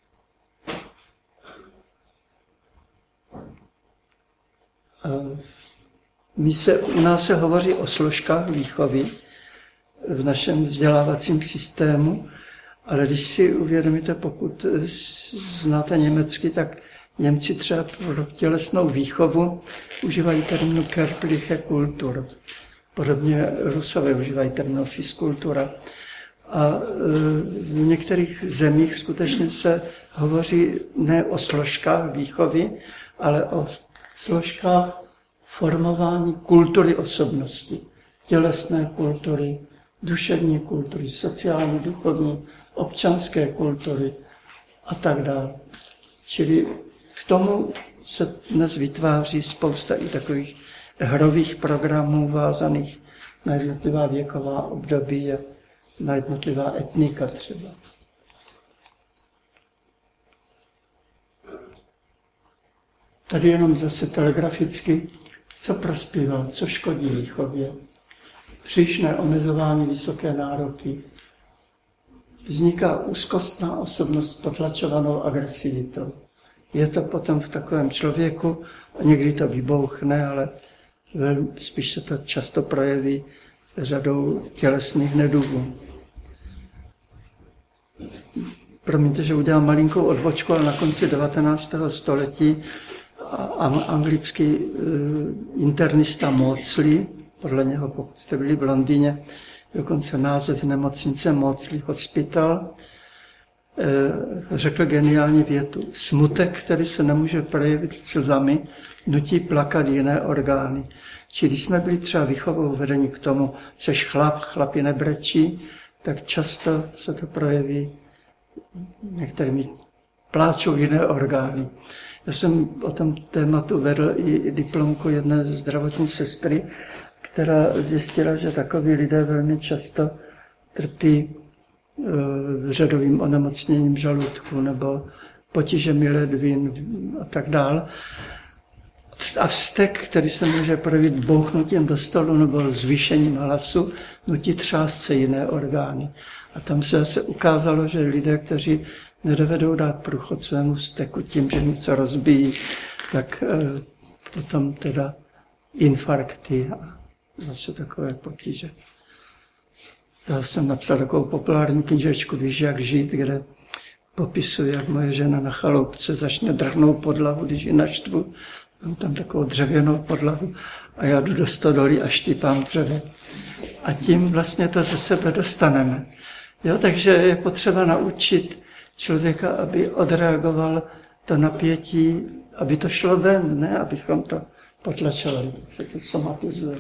My se, u nás se hovoří o složkách výchovy v našem vzdělávacím systému, ale když si uvědomíte, pokud znáte německy, tak Němci třeba pro tělesnou výchovu užívají termínu körperliche Kultur. Podobně Rusové užívají termínu fiskultura. A v některých zemích skutečně se hovoří ne o složkách výchovy, ale o složkách formování kultury osobnosti. Tělesné kultury, duševní kultury, sociální, duchovní, občanské kultury a tak dále. Čili k tomu se dnes vytváří spousta i takových hrových programů vázaných na jednotlivá věková období a na jednotlivá etnika třeba. Tady jenom zase telegraficky, co prospívá, co škodí výchově. Přílišné omezování, vysoké nároky. Vzniká úzkostná osobnost s potlačovanou agresivitou. Je to potom v takovém člověku, a někdy to vybouchne, ale spíš se to často projeví řadou tělesných neduhů. Promiňte, že udělám malinkou odbočku, ale na konci devatenáctého století anglický internista Maudsley, podle něho, pokud jste byli v Londýně, dokonce název nemocnice Maudsley Hospital, řekl geniální větu. Smutek, který se nemůže projevit slzami, nutí plakat jiné orgány. Čili když jsme byli třeba výchovou vedení k tomu, což chlap, chlapi nebrečí, tak často se to projeví některými pláčou jiné orgány. Já jsem o tom tématu vedl i diplomku jedné zdravotní sestry, která zjistila, že takoví lidé velmi často trpí řadovým onemocněním žaludku nebo potížemi ledvin a tak dále. A vztek, který se může projevit bouchnutím do stolu nebo zvýšením hlasu, nutí třást se jiné orgány. A tam se zase ukázalo, že lidé, kteří nedovedou dát průchod svému vzteku tím, že něco rozbíjí, tak eh, potom teda infarkty a zase takové potíže. Já jsem napsal takovou populární knížečku Víš, jak žít, kde popisuji, jak moje žena na chaloupce začne drhnout podlahu, když ji naštvu. Mám tam takovou dřevěnou podlahu a já jdu do stodoly a štípám dřevě. A tím vlastně to ze sebe dostaneme. Jo, takže je potřeba naučit člověka, aby odreagoval to napětí, aby to šlo ven, ne abychom to potlačovali, se to somatizuje.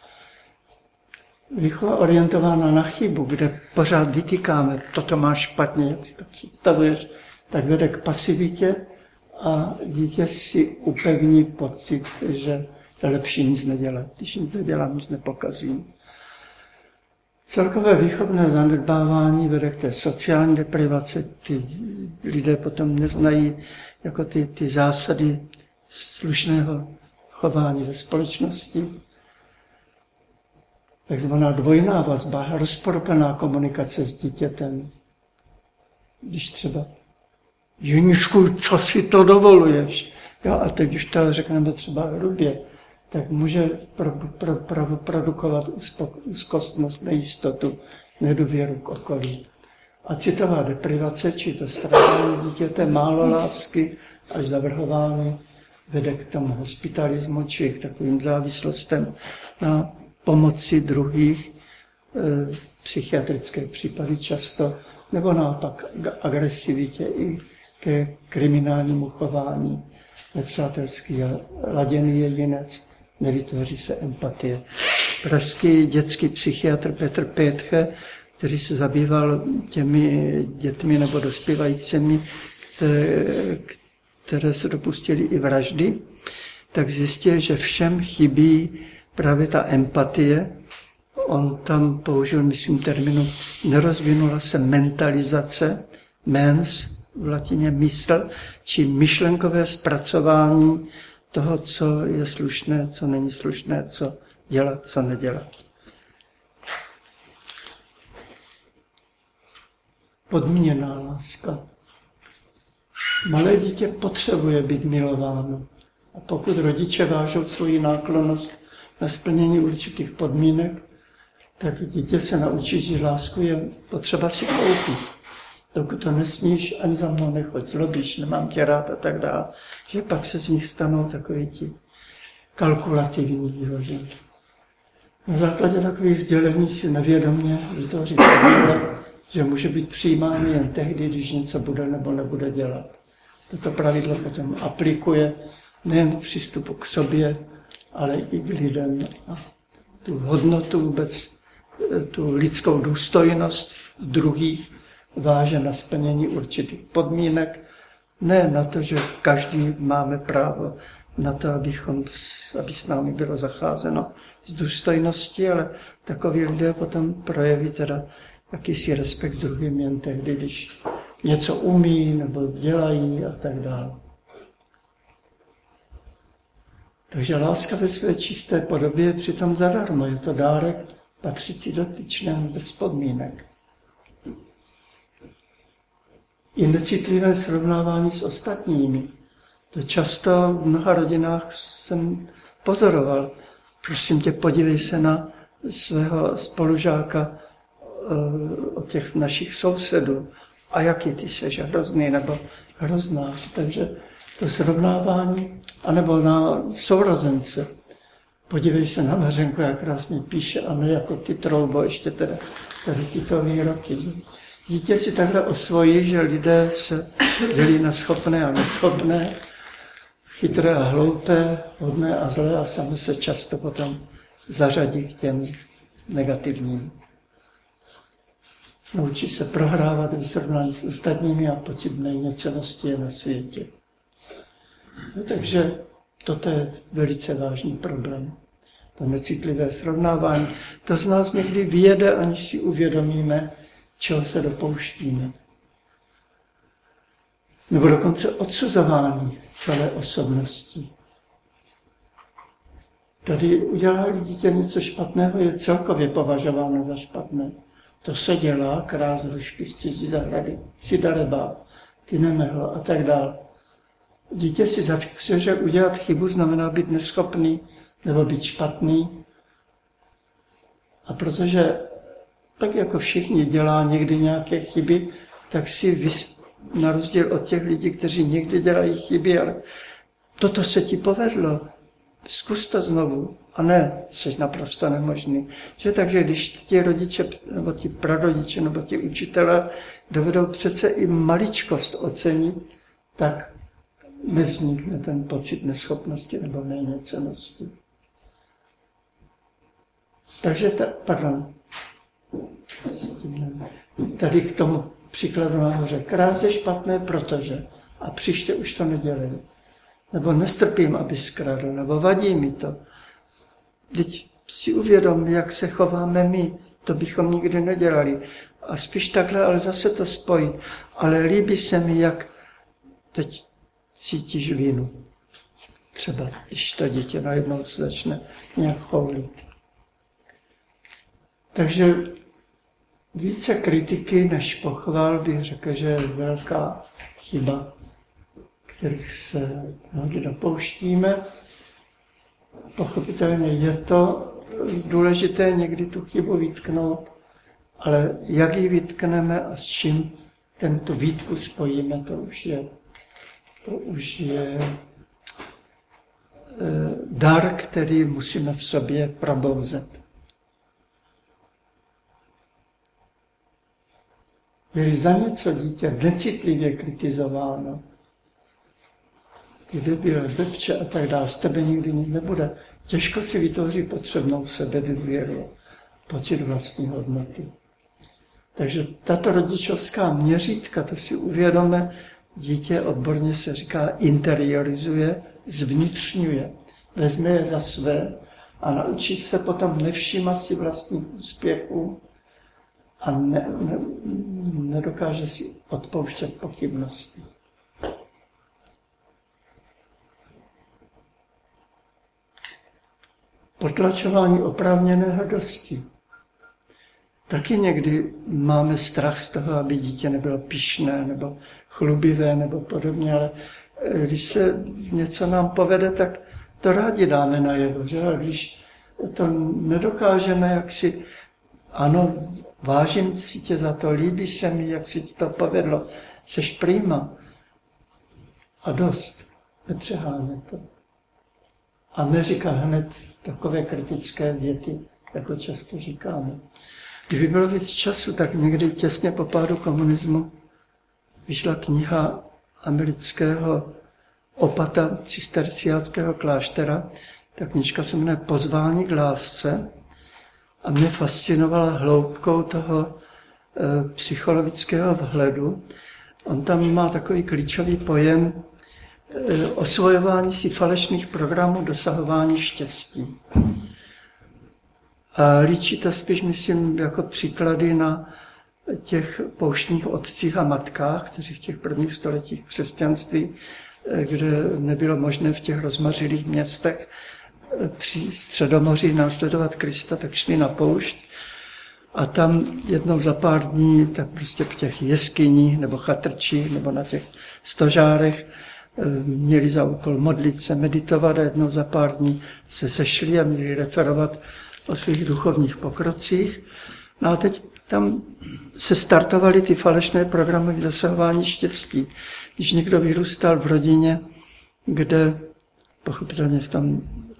Výchova orientována na chybu, kde pořád vytýkáme, toto máš špatně, jak si to představuješ, tak vede k pasivitě a dítě si upevní pocit, že je lepší nic nedělat. Když nic nedělám, nic nepokazím. Celkové výchovné zanedbávání vede k té sociální deprivaci. Ty lidé potom neznají jako ty, ty zásady slušného chování ve společnosti. Takzvaná dvojná vazba, rozporuplná komunikace s dítětem. Když třeba, Jeničku, co si to dovoluješ? Jo, a teď, když to řekneme třeba hrubě, tak může pro, pro, pro, produkovat úzkostnost, nejistotu, nedůvěru k okolí. A citová deprivace, či to strádání dítěte, málo lásky až zavrhování, vede k tomu hospitalismu, či k takovým závislostem na pomoci druhých, e, psychiatrické případy často nebo naopak agresivitě i ke kriminálnímu chování. Nepřátelský a laděný jedinec, nevytvoří se empatie. Pražský dětský psychiatr Petr Pětche, který se zabýval těmi dětmi nebo dospívajícími, které, které se dopustili i vraždy, tak zjistil, že všem chybí právě ta empatie. On tam použil, myslím, termínu, nerozvinula se mentalizace, mens, v latině mysl, či myšlenkové zpracování toho, co je slušné, co není slušné, co dělat, co nedělat. Podmíněná láska. Malé dítě potřebuje být milováno. A pokud rodiče vážou svoji náklonnost na splnění určitých podmínek, tak dítě se naučí, že lásku je potřeba si koupit. Dokud to nesníš, ani za mnou nechoď, zlobíš, nemám tě rád a tak dále. Že pak se z nich stanou takový ti kalkulativní vyložení. Na základě takových sdělení si nevědomě vytvoří pravidlo, že může být přijímán jen tehdy, když něco bude nebo nebude dělat. Toto pravidlo potom aplikuje nejen v přístupu k sobě, ale i k lidem. A tu hodnotu vůbec, tu lidskou důstojnost v druhých váže na splnění určitých podmínek. Ne na to, že každý máme právo na to, abychom, aby s námi bylo zacházeno z důstojnosti, ale takoví lidé potom projeví teda jakýsi respekt druhým jen tehdy, když něco umí nebo dělají a tak dále. Takže láska ve své čisté podobě je přitom zadarmo. Je to dárek patřící dotyčnému bez podmínek. I necitlivé srovnávání s ostatními. To často v mnoha rodinách jsem pozoroval. Prosím tě, podívej se na svého spolužáka od těch našich sousedů. A jaký ty seš, hrozný nebo hrozná. Takže to srovnávání, anebo na sourozence. Podívej se na Mařenku, jak krásně píše, a ne jako ty Troubo, ještě teda tady tyto výroky. Dítě si takhle osvojí, že lidé se dělí na schopné a neschopné, chytré a hloupé, hodné a zlé a sami se často potom zařadí k těm negativním. Naučí se prohrávat ve srovnání s ostatními a pocit nejněčenosti je na světě. No, takže toto je velice vážný problém. To necitlivé srovnávání. To z nás někdy vyjede, aniž si uvědomíme, čeho se dopouštíme. Nebo dokonce odsuzování celé osobnosti. Tady udělá dítě něco špatného, je celkově považováno za špatné. To se dělá, kráz rušky z cizí zahrady, si darebá, ty nemehlo a tak dále. Dítě si zafixuje, že udělat chybu znamená být neschopný nebo být špatný. A protože tak jako všichni dělá někdy nějaké chyby, tak si vys... na rozdíl od těch lidí, kteří někdy dělají chyby, ale toto se ti povedlo, zkus to znovu. A ne, jsi naprosto nemožný. Že takže když ti rodiče, nebo ti prarodiče, nebo ti učitelé dovedou přece i maličkost ocenit, tak nevznikne ten pocit neschopnosti nebo nejněcennosti. Takže, ta, pardon, tady k tomu příkladu nahoře. Krást je špatné, protože, a příště už to nedělej. Nebo nestrpím, aby skradl, nebo vadí mi to. Teď si uvědom, jak se chováme my, to bychom nikdy nedělali. A spíš takhle, ale zase to spojit. Ale líbí se mi, jak teď cítíš vinu. Třeba, když to dítě najednou začne nějak choulit. Takže více kritiky než pochval bych řekl, že je velká chyba, kterých se mnohdy dopouštíme. Pochopitelně je to důležité někdy tu chybu vytknout, ale jak ji vytkneme a s čím tento výtku spojíme, to už je, to už je e, dar, který musíme v sobě probouzet. Byli za něco dítě necitlivě kritizováno. Ty debile, blbče a tak dále, z tebe nikdy nic nebude. Těžko si vytvoří potřebnou sebedůvěru, pocit vlastní hodnoty. Takže tato rodičovská měřítka, to si uvědomíme, dítě odborně se říká interiorizuje, zvnitřňuje, vezme je za své a naučí se potom nevšímat si vlastních úspěchů a ne, ne, nedokáže si odpouštět pochybnosti. Potlačování oprávněné hrdosti. Taky někdy máme strach z toho, aby dítě nebylo pyšné nebo chlubivé nebo podobně, ale když se něco nám povede, tak to rádi dáme najevo, že? A když to nedokážeme, jak si, ano, vážím si tě za to, líbíš se mi, jak si ti to povedlo, seš prýma a dost, nepřeháně to. A neříká hned takové kritické věty, jako často říkáme. Kdyby bylo víc času, tak někdy těsně po pádu komunismu vyšla kniha amerického opata cisterciáckého kláštera. Ta knížka se jmenuje Pozvání k lásce a mě fascinovala hloubkou toho e, psychologického vhledu. On tam má takový klíčový pojem e, osvojování si falešných programů dosahování štěstí. A líčí to spíš, myslím, jako příklady na těch pouštních otcích a matkách, kteří v těch prvních stoletích křesťanství, kde nebylo možné v těch rozmařilých městech při Středomoří následovat Krista, tak šli na poušť. A tam jednou za pár dní, tak prostě v těch jeskyních nebo chatrčích nebo na těch stožárech měli za úkol modlit se, meditovat a jednou za pár dní se sešli a měli referovat o svých duchovních pokrocích. No a teď tam se startovaly ty falešné programy k dosahování štěstí. Když někdo vyrůstal v rodině, kde pochopitelně v tom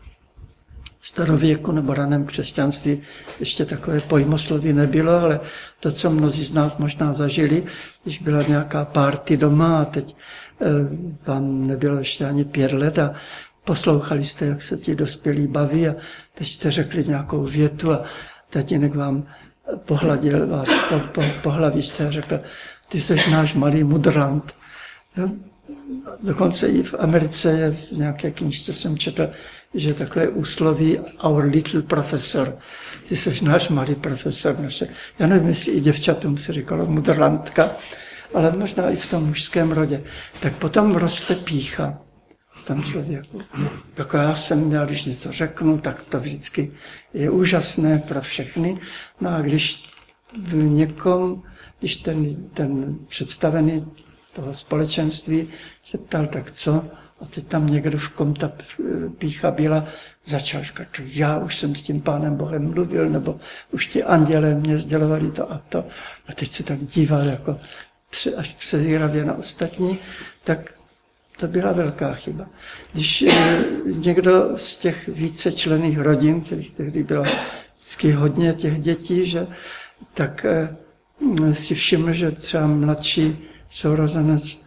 starověku nebo raném křesťanství ještě takové pojmosloví nebylo, ale to, co mnozí z nás možná zažili, když byla nějaká party doma a teď e, vám nebylo ještě ani pět let a poslouchali jste, jak se ti dospělí baví a teď jste řekli nějakou větu a tatínek vám pohladil vás po, po, po hlavičce a řekl, ty seš náš malý mudrland. Jo? Dokonce i v Americe je v nějaké knížce jsem četl, že takové úsloví our little professor. Ty seš náš malý profesor. Naše. Já nevím, jestli i děvčatům se říkalo mudrlandka, ale možná i v tom mužském rodě. Tak potom roste pýcha v tom člověku. Jako já jsem měl, když něco řeknu, tak to vždycky je úžasné pro všechny. No a když v někom, když ten, ten představený toho společenství se ptal, tak co? A teď tam někdo, v kom ta pýcha byla, začal říkat, já už jsem s tím Pánem Bohem mluvil, nebo už ti anděle mě sdělovali to a to. A teď se tak díval jako až přezíravě na ostatní, tak to byla velká chyba. Když někdo z těch vícečlenných rodin, kterých tehdy bylo vždycky hodně těch dětí, že, tak si všiml, že třeba mladší sourozenec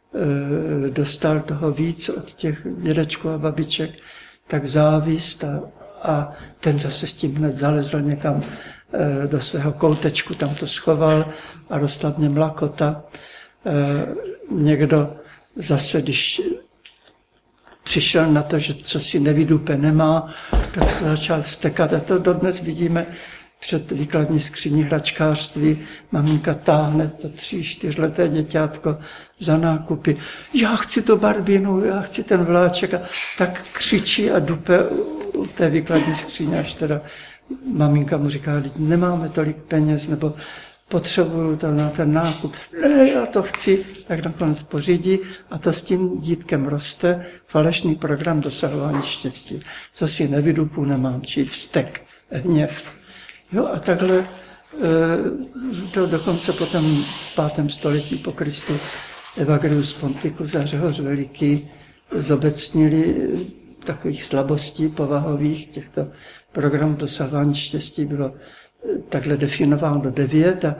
dostal toho víc od těch dědečků a babiček, tak závist a, a ten zase s tím hned zalezl někam do svého koutečku, tam to schoval a rostla v něm lakota. Někdo zase, když přišel na to, že co si nevydupe nemá, tak se začal vztekat. A to dodnes vidíme před výkladní skříní hračkářství. Maminka táhne to tři, čtyřleté děťátko za nákupy. Já chci to barbínu, já chci ten vláček. A tak křičí a dupe v té výkladní skříně, až teda maminka mu říká, nemáme tolik peněz, nebo potřebuju to na ten nákup. Ne, já to chci, tak nakonec pořídí a to s tím dítkem roste falešný program dosahování štěstí. Co si nevydupu, nemám, či vztek, hněv. Jo, a takhle to dokonce potom v pátém století po Kristu Evagrius Ponticus a Řehoř Veliký zobecnili takových slabostí povahových těchto programů dosahování štěstí bylo takhle definováno devět a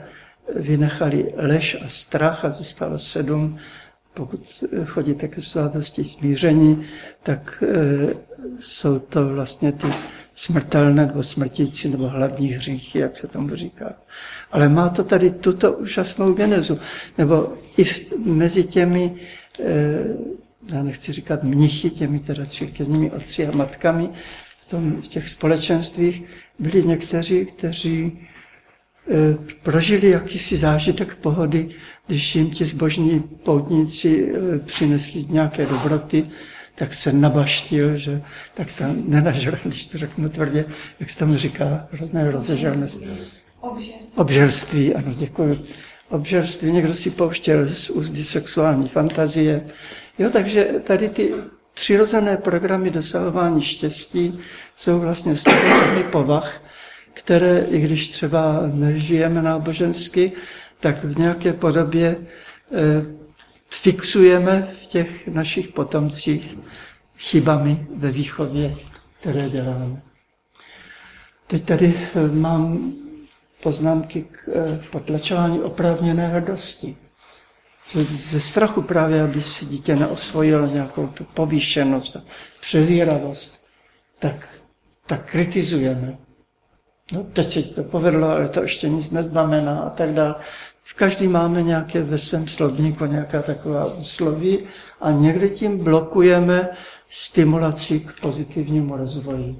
vynechali lež a strach a zůstalo sedm. Pokud chodíte ke svátosti smíření, tak e, jsou to vlastně ty smrtelné nebo smrtící nebo hlavní hříchy, jak se tomu říká. Ale má to tady tuto úžasnou genezu. Nebo i v, mezi těmi, e, já nechci říkat mnichy, těmi teda církevními otci a matkami, v, tom, v těch společenstvích byli někteří, kteří e, prožili jakýsi zážitek pohody, když jim ti zbožní poutníci e, přinesli nějaké dobroty, tak se nabaštil, že tak tam nenažral, když to řeknu tvrdě, jak se tomu říká, rodné rozeželnost. Obžerství. Obžerství, ano, děkuji. Obžerství, někdo si pouštěl z úzdy sexuální fantazie. Jo, takže tady ty přirozené programy dosahování štěstí jsou vlastně způsoby povah, které, i když třeba nežijeme nábožensky, tak v nějaké podobě eh, fixujeme v těch našich potomcích chybami ve výchově, které děláme. Teď tady mám poznámky k potlačování oprávněné hrdosti. Že ze strachu právě, aby si dítě neosvojilo nějakou tu povýšenost, přezíravost, tak, tak kritizujeme. No, teď se to povedlo, ale to ještě nic neznamená a tak dále. V každý máme nějaké ve svém slovníku nějaká taková úsloví a někdy tím blokujeme stimulaci k pozitivnímu rozvoji.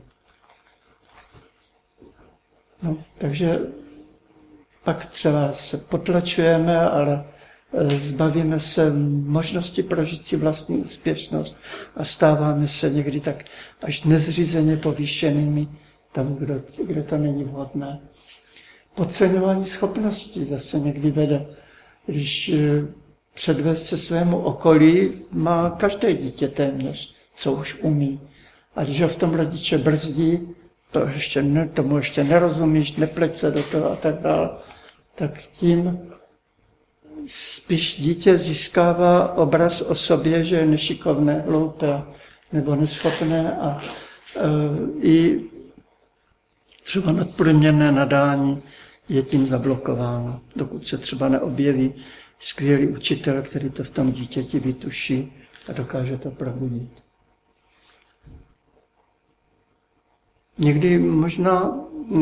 No, takže pak třeba se potlačujeme, ale zbavíme se možnosti prožít si vlastní úspěšnost a stáváme se někdy tak až nezřízeně povýšenými tam, kde, kde to není vhodné. Podceňování schopností zase někdy vede. Když předvést se svému okolí, má každé dítě téměř, co už umí. A když ho v tom rodiče brzdí, to ještě ne, tomu ještě nerozumíš, nepleť se do toho a tak dále, tak tím spíš dítě získává obraz o sobě, že je nešikovné, hloupé nebo neschopné a e, i třeba nadprůměrné nadání je tím zablokováno, dokud se třeba neobjeví skvělý učitel, který to v tom dítěti vytuší a dokáže to probudit. Někdy možná,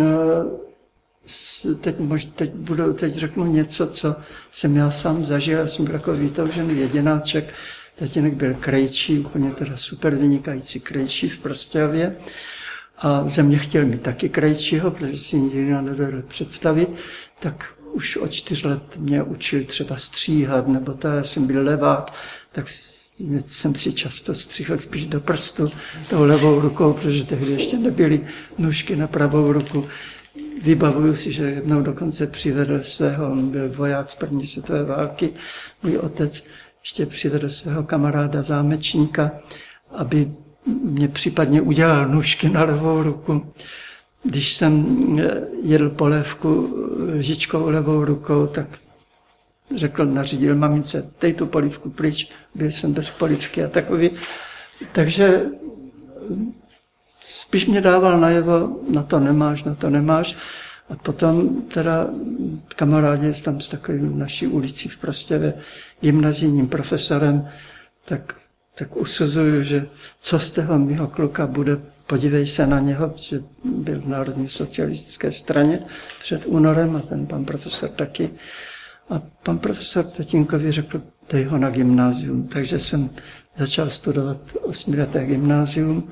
teď, teď, budu, teď řeknu něco, co jsem já sám zažil, já jsem byl jako vytoužený jedináček, tatínek byl krejčí, úplně teda super vynikající krejčí v Prostějově. A ze mě chtěl mít taky krejčího, protože si nikdy nedovedl představit, tak už od čtyř let mě učil třeba stříhat, nebo to, já jsem byl levák, tak jsem si často stříhal spíš do prstu tou levou rukou, protože tehdy ještě nebyly nůžky na pravou ruku. Vybavuju si, že jednou dokonce přivedl svého, on byl voják z první světové války, můj otec ještě přivedl svého kamaráda zámečníka, aby mě případně udělal nůžky na levou ruku. Když jsem jedl polévku lžičkou levou rukou, tak řekl, nařídil mamince, dej tu polívku pryč, byl jsem bez polívky a takový. Takže spíš mě dával najevo, na to nemáš, na to nemáš. A potom teda kamarádi tam s takovým naší ulicí v Prostějově gymnazijním profesorem, tak tak usuzuju, že co z toho mýho kluka bude, podívej se na něho, že byl v Národní socialistické straně před únorem a ten pan profesor taky. A pan profesor tatínkovi řekl, dej ho na gymnázium. Takže jsem začal studovat osmileté gymnázium.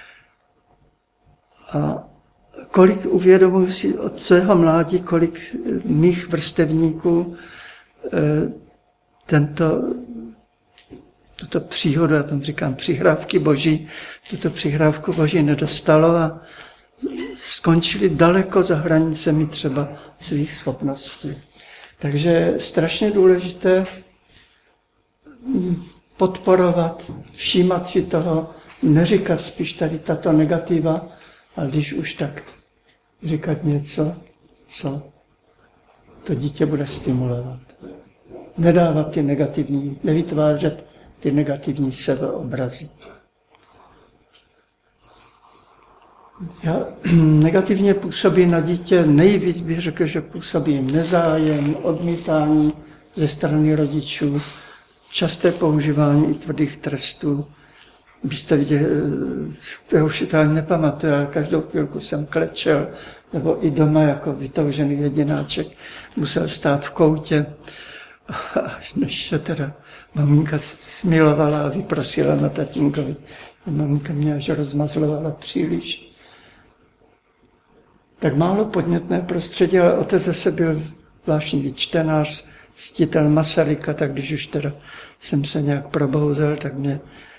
A kolik uvědomuji si od svého mládí, kolik mých vrstevníků tento tuto příhodu, já tam říkám přihrávky boží, tuto přihrávku boží nedostalo a skončili daleko za hranicemi třeba svých schopností. Takže je strašně důležité podporovat, všímat si toho, neříkat spíš tady tato negativa, ale když už tak říkat něco, co to dítě bude stimulovat. Nedávat ty negativní, nevytvářet ty negativní sebeobrazy. Já, negativně působí na dítě, nejvíc bych řekl, že působí nezájem, odmítání ze strany rodičů, časté používání i tvrdých trestů. Byste viděli, já už si to ani nepamatuju, ale každou chvilku jsem klečel, nebo i doma jako vytoužený jedináček musel stát v koutě, až než se teda maminka smilovala a vyprosila na tatínkovi. Maminka mě až rozmazlovala příliš. Tak málo podnětné prostředí, ale otec zase byl zvláštní čtenář, ctitel Masaryka, tak když už teda jsem se nějak probouzel, tak mě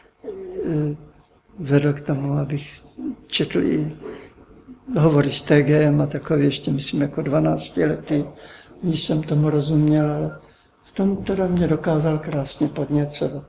vedl k tomu, abych četl i hovory s T G M a takové ještě, myslím, jako dvanácti lety, když jsem tomu rozuměl, ale v tom teda mě dokázal krásně podněcovat.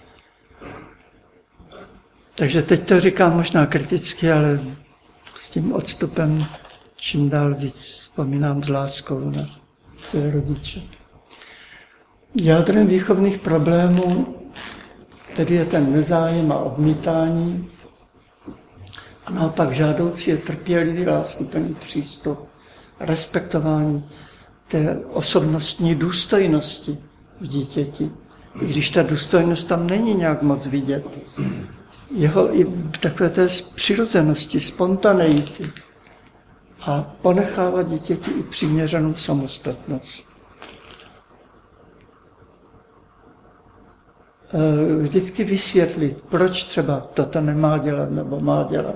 Takže teď to říkám možná kriticky, ale s tím odstupem čím dál víc vzpomínám s láskou na své rodiče. Jádrem výchovných problémů tedy je ten nezájem a odmítání a naopak žádoucí je trpělivý, láskyplný přístup, respektování té osobnostní důstojnosti v dítěti, i když ta důstojnost tam není nějak moc vidět. Jeho i takové té přirozenosti, spontaneity a ponechávat dítěti i přiměřenou samostatnost. Vždycky vysvětlit, proč třeba toto nemá dělat nebo má dělat.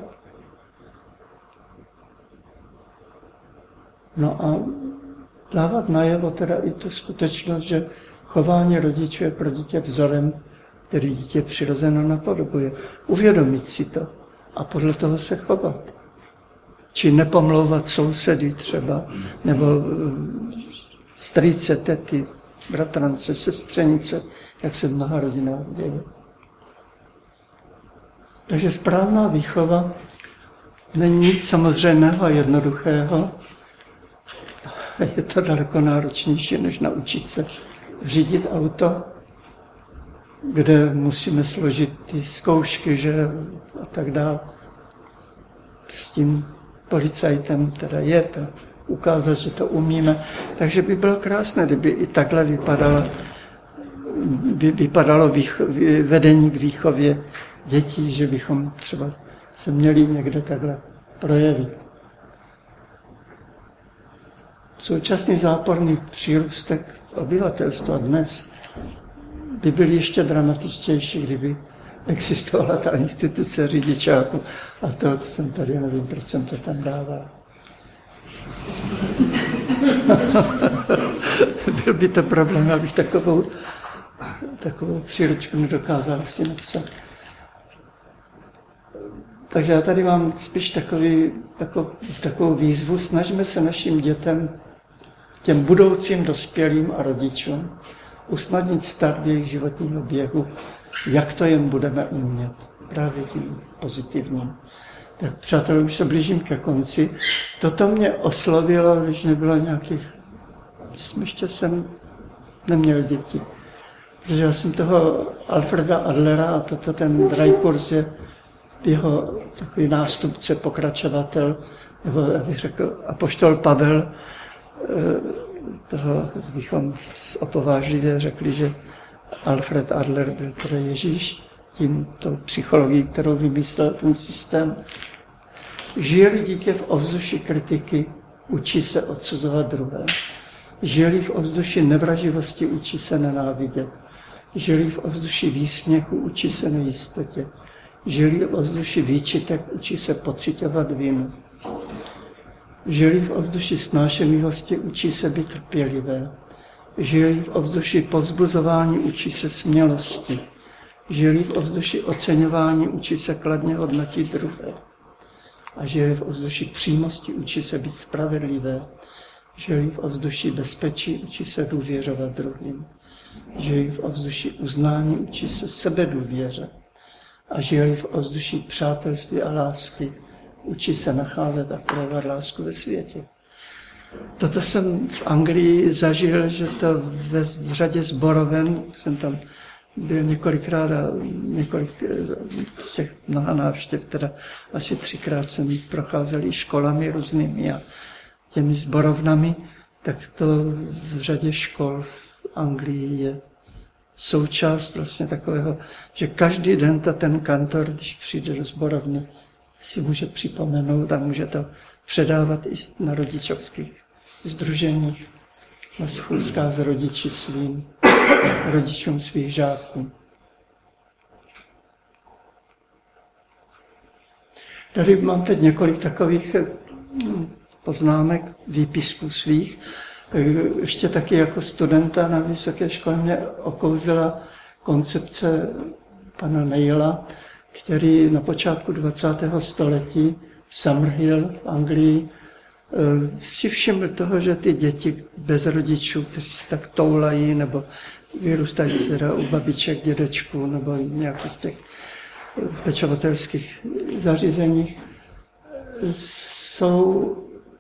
No a dávat najevo teda i tu skutečnost, že chování rodičů je pro dítě vzorem, který dítě přirozeno napodobuje. Uvědomit si to a podle toho se chovat. Či nepomlouvat sousedy třeba, nebo strýce, tety, bratrance, sestřenice, jak se v mnoha rodinách děje. Takže správná výchova není nic samozřejmého a jednoduchého. Je to daleko náročnější, než naučit se řídit auto, kde musíme složit ty zkoušky, že a tak dále. S tím policajtem teda je to, ukázat, že to umíme. Takže by bylo krásné, kdyby i takhle vypadalo, by vypadalo výcho, vedení k výchově dětí, že bychom třeba se měli někde takhle projevit. Současný záporný přírůstek obyvatelstva dnes by byl ještě dramatičtější, kdyby existovala ta instituce řidičáku. A to jsem tady, nevím, proč jsem to tam dával. Byl by to problém, abych takovou, takovou příručku nedokázal si napsat. Takže já tady mám spíš takový, takovou, takovou výzvu. Snažíme se našim dětem, těm budoucím dospělým a rodičům, usnadnit start jejich životního běhu, jak to jen budeme umět. Právě tím pozitivním. Tak přátelé, už se blížím ke konci. Toto mě oslovilo, když nebylo nějakých... Ještě jsem neměl děti. Protože já jsem toho Alfreda Adlera a toto ten Dreyfus je jeho takový nástupce, pokračovatel, nebo jak bych řekl, apoštol Pavel, toho bychom opovážlivě řekli, že Alfred Adler byl teda Ježíš, tím tou psychologií, kterou vymyslel ten systém. Žije-li dítě v ovzduší kritiky, učí se odsuzovat druhé. Žije-li v ovzduší nevraživosti, učí se nenávidět. Žije-li v ovzduší výsměchu, učí se nejistotě. Žije-li v ovzduší výčitek, učí se pociťovat vinu. Žije-li v ovzduší snášenlivosti, učí se být trpělivé. Žije-li v ovzduší povzbuzování, učí se smělosti. Žije-li v ovzduší oceňování, učí se kladně hodnotit druhé. A žije-li v ovzduší přímosti, učí se být spravedlivé. Žije-li v ovzduší bezpečí, učí se důvěřovat druhým. Žije-li v ovzduší uznání, učí se sebedůvěře. A žije-li v ovzduší přátelství a lásky, učí se nacházet a projevovat lásku ve světě. Toto jsem v Anglii zažil, že to ve, v řadě sboroven, jsem tam byl několikrát a několik z těch mnoha návštěv, teda asi třikrát jsem procházel i školami různými a těmi sborovnami, tak to v řadě škol v Anglii je součást vlastně takového, že každý den ta ten kantor, když přijde do sborovny, si může připomenout a může to předávat i na rodičovských sdruženích, na schůzkách s rodiči svým, rodičům svých žáků. Tady mám teď několik takových poznámek, výpisků svých. Ještě taky jako studenta na vysoké škole mě okouzila koncepce pana Neila, který na počátku dvacátého století v Summerhill v Anglii si všiml toho, že ty děti bez rodičů, kteří se tak toulají nebo vyrůstají teda u babiček, dědečků nebo nějakých těch pečovatelských zařízeních, jsou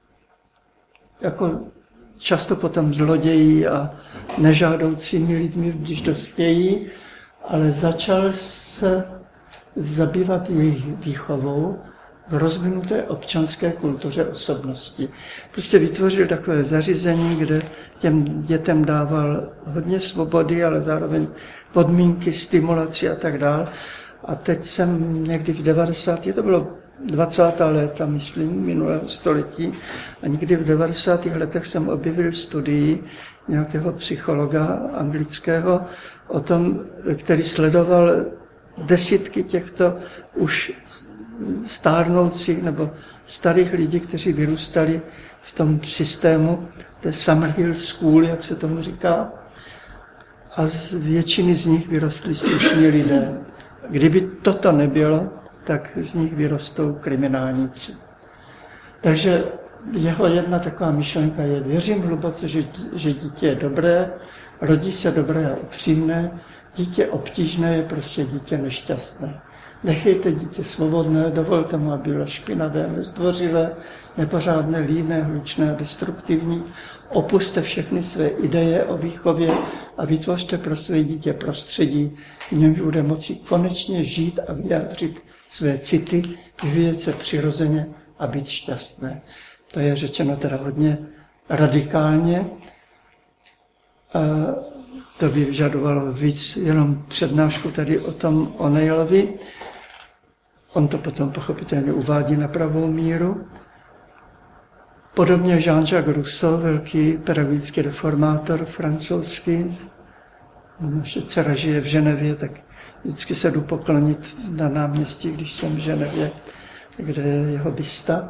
jako často potom zloději a nežádoucími lidmi, když dospějí, ale začal se zabývat jejich výchovou v rozvinuté občanské kultuře osobnosti. Prostě vytvořil takové zařízení, kde těm dětem dával hodně svobody, ale zároveň podmínky, stimulaci a tak dále. A teď jsem někdy v devadesátých, to bylo dvacátá léta, myslím, minulého století, a někdy v devadesátých letech jsem objevil studii nějakého psychologa anglického, o tom, který sledoval desítky těchto už stárnoucích nebo starých lidí, kteří vyrůstali v tom systému té Summerhill School, jak se tomu říká, a z většiny z nich vyrostli slušní lidé. Kdyby toto nebylo, tak z nich vyrostou kriminálníci. Takže jeho jedna taková myšlenka je, věřím hluboce, že, že dítě je dobré, rodí se dobré a upřímné, dítě obtížné je prostě dítě nešťastné. Nechejte dítě svobodné, dovolte mu, aby bylo špinavé, nezdvořilé, nepořádné, líné, hlučné a destruktivní. Opuste všechny své ideje o výchově a vytvořte pro své dítě prostředí, v němž bude moci konečně žít a vyjádřit své city, vyvíjet se přirozeně a být šťastné. To je řečeno teda hodně radikálně. A to by vyžadovalo víc jenom přednášku tady o tom O'Neilovi. On to potom pochopitelně uvádí na pravou míru. Podobně Jean-Jacques Rousseau, velký pedagogický reformátor francouzský. Naše dcera žije v Ženevě, tak vždycky se jdu poklonit na náměstí, když jsem v Ženevě, kde je jeho bysta.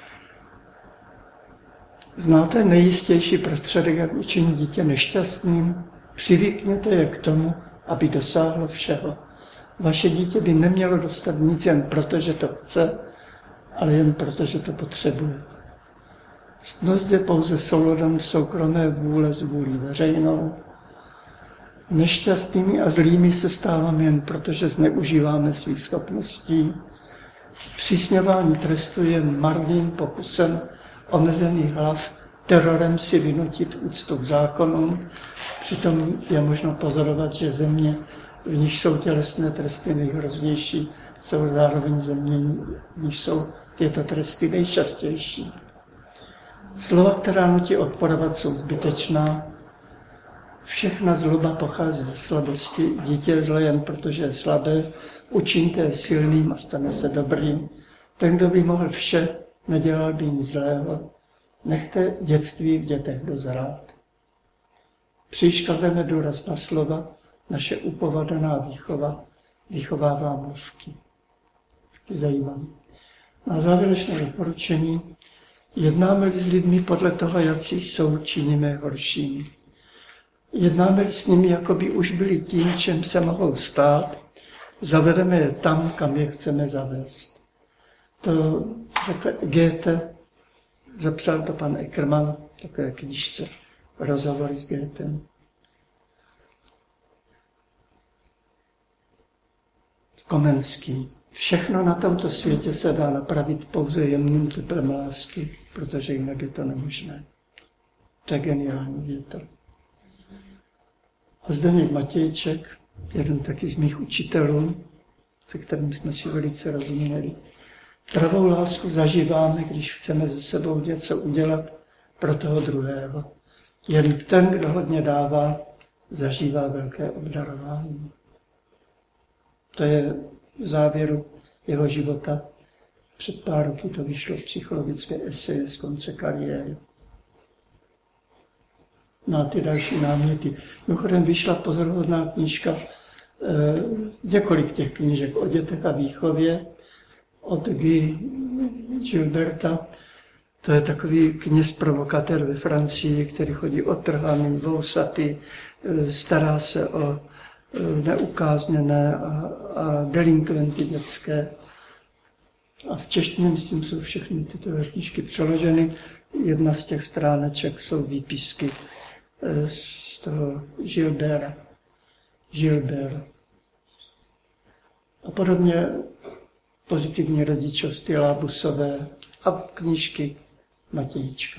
Znáte nejistější prostředek, jak učinit dítě nešťastným? Přivykněte je k tomu, aby dosáhlo všeho. Vaše dítě by nemělo dostat nic jen proto, že to chce, ale jen proto, že to potřebuje. Ctnost je pouze souladem soukromé vůle s vůlí veřejnou. Nešťastnými a zlými se stáváme jen proto, že zneužíváme svých schopností. Zpřísňování trestu je marným pokusem omezených hlav terorem si vynutit úctu k zákonům. Přitom je možno pozorovat, že země, v níž jsou tělesné tresty nejhroznější, jsou zároveň země, v níž jsou tyto tresty nejčastější. Slova, která nutí odporovat, jsou zbytečná. Všechna zloba pochází ze slabosti. Dítě je zlé jen protože je slabé. Učiňte je silným a stane se dobrým. Ten, kdo by mohl vše, nedělal by nic zlého. Nechte dětství v dětech dozrát. Příliš klademe důraz na slova, naše upovedená výchova vychovává mluvky. Taky zajímavé. Na závěrečné doporučení. Jednáme-li s lidmi podle toho, jací jsou, činíme horšími. Jednáme-li s nimi, jako by už byli tím, čem se mohou stát, zavedeme je tam, kam je chceme zavést. To řekl Goethe, zapsal to pan Eckermann, takové knížce, rozhovory s Goethem. Komenský. Všechno na tomto světě se dá napravit pouze jemným teplem lásky, protože jinak je to nemožné. To je geniální věta. A Zdeněk Matějček, jeden taky z mých učitelů, se kterým jsme si velice rozuměli. Pravou lásku zažíváme, když chceme ze sebou něco udělat pro toho druhého. Jen ten, kdo hodně dává, zažívá velké obdarování. To je v závěru jeho života. Před pár roky to vyšlo v psychologické eseje z konce kariéry. Na ty další náměty. Mimochodem vyšla pozoruhodná knížka, eh, několik těch knížek o dětech a výchově od Guy Gilberta. To je takový kněz provokatér ve Francii, který chodí otrhaný, vousatý, eh, stará se o eh, neukázněné a, a delinkventy dětské. A v češtině, myslím, jsou všechny tyto knížky přeloženy. Jedna z těch stráneček jsou výpisky z toho Gilberta. Gilbert. A podobně pozitivní rodičovství Lábusové a knížky Matějíčka.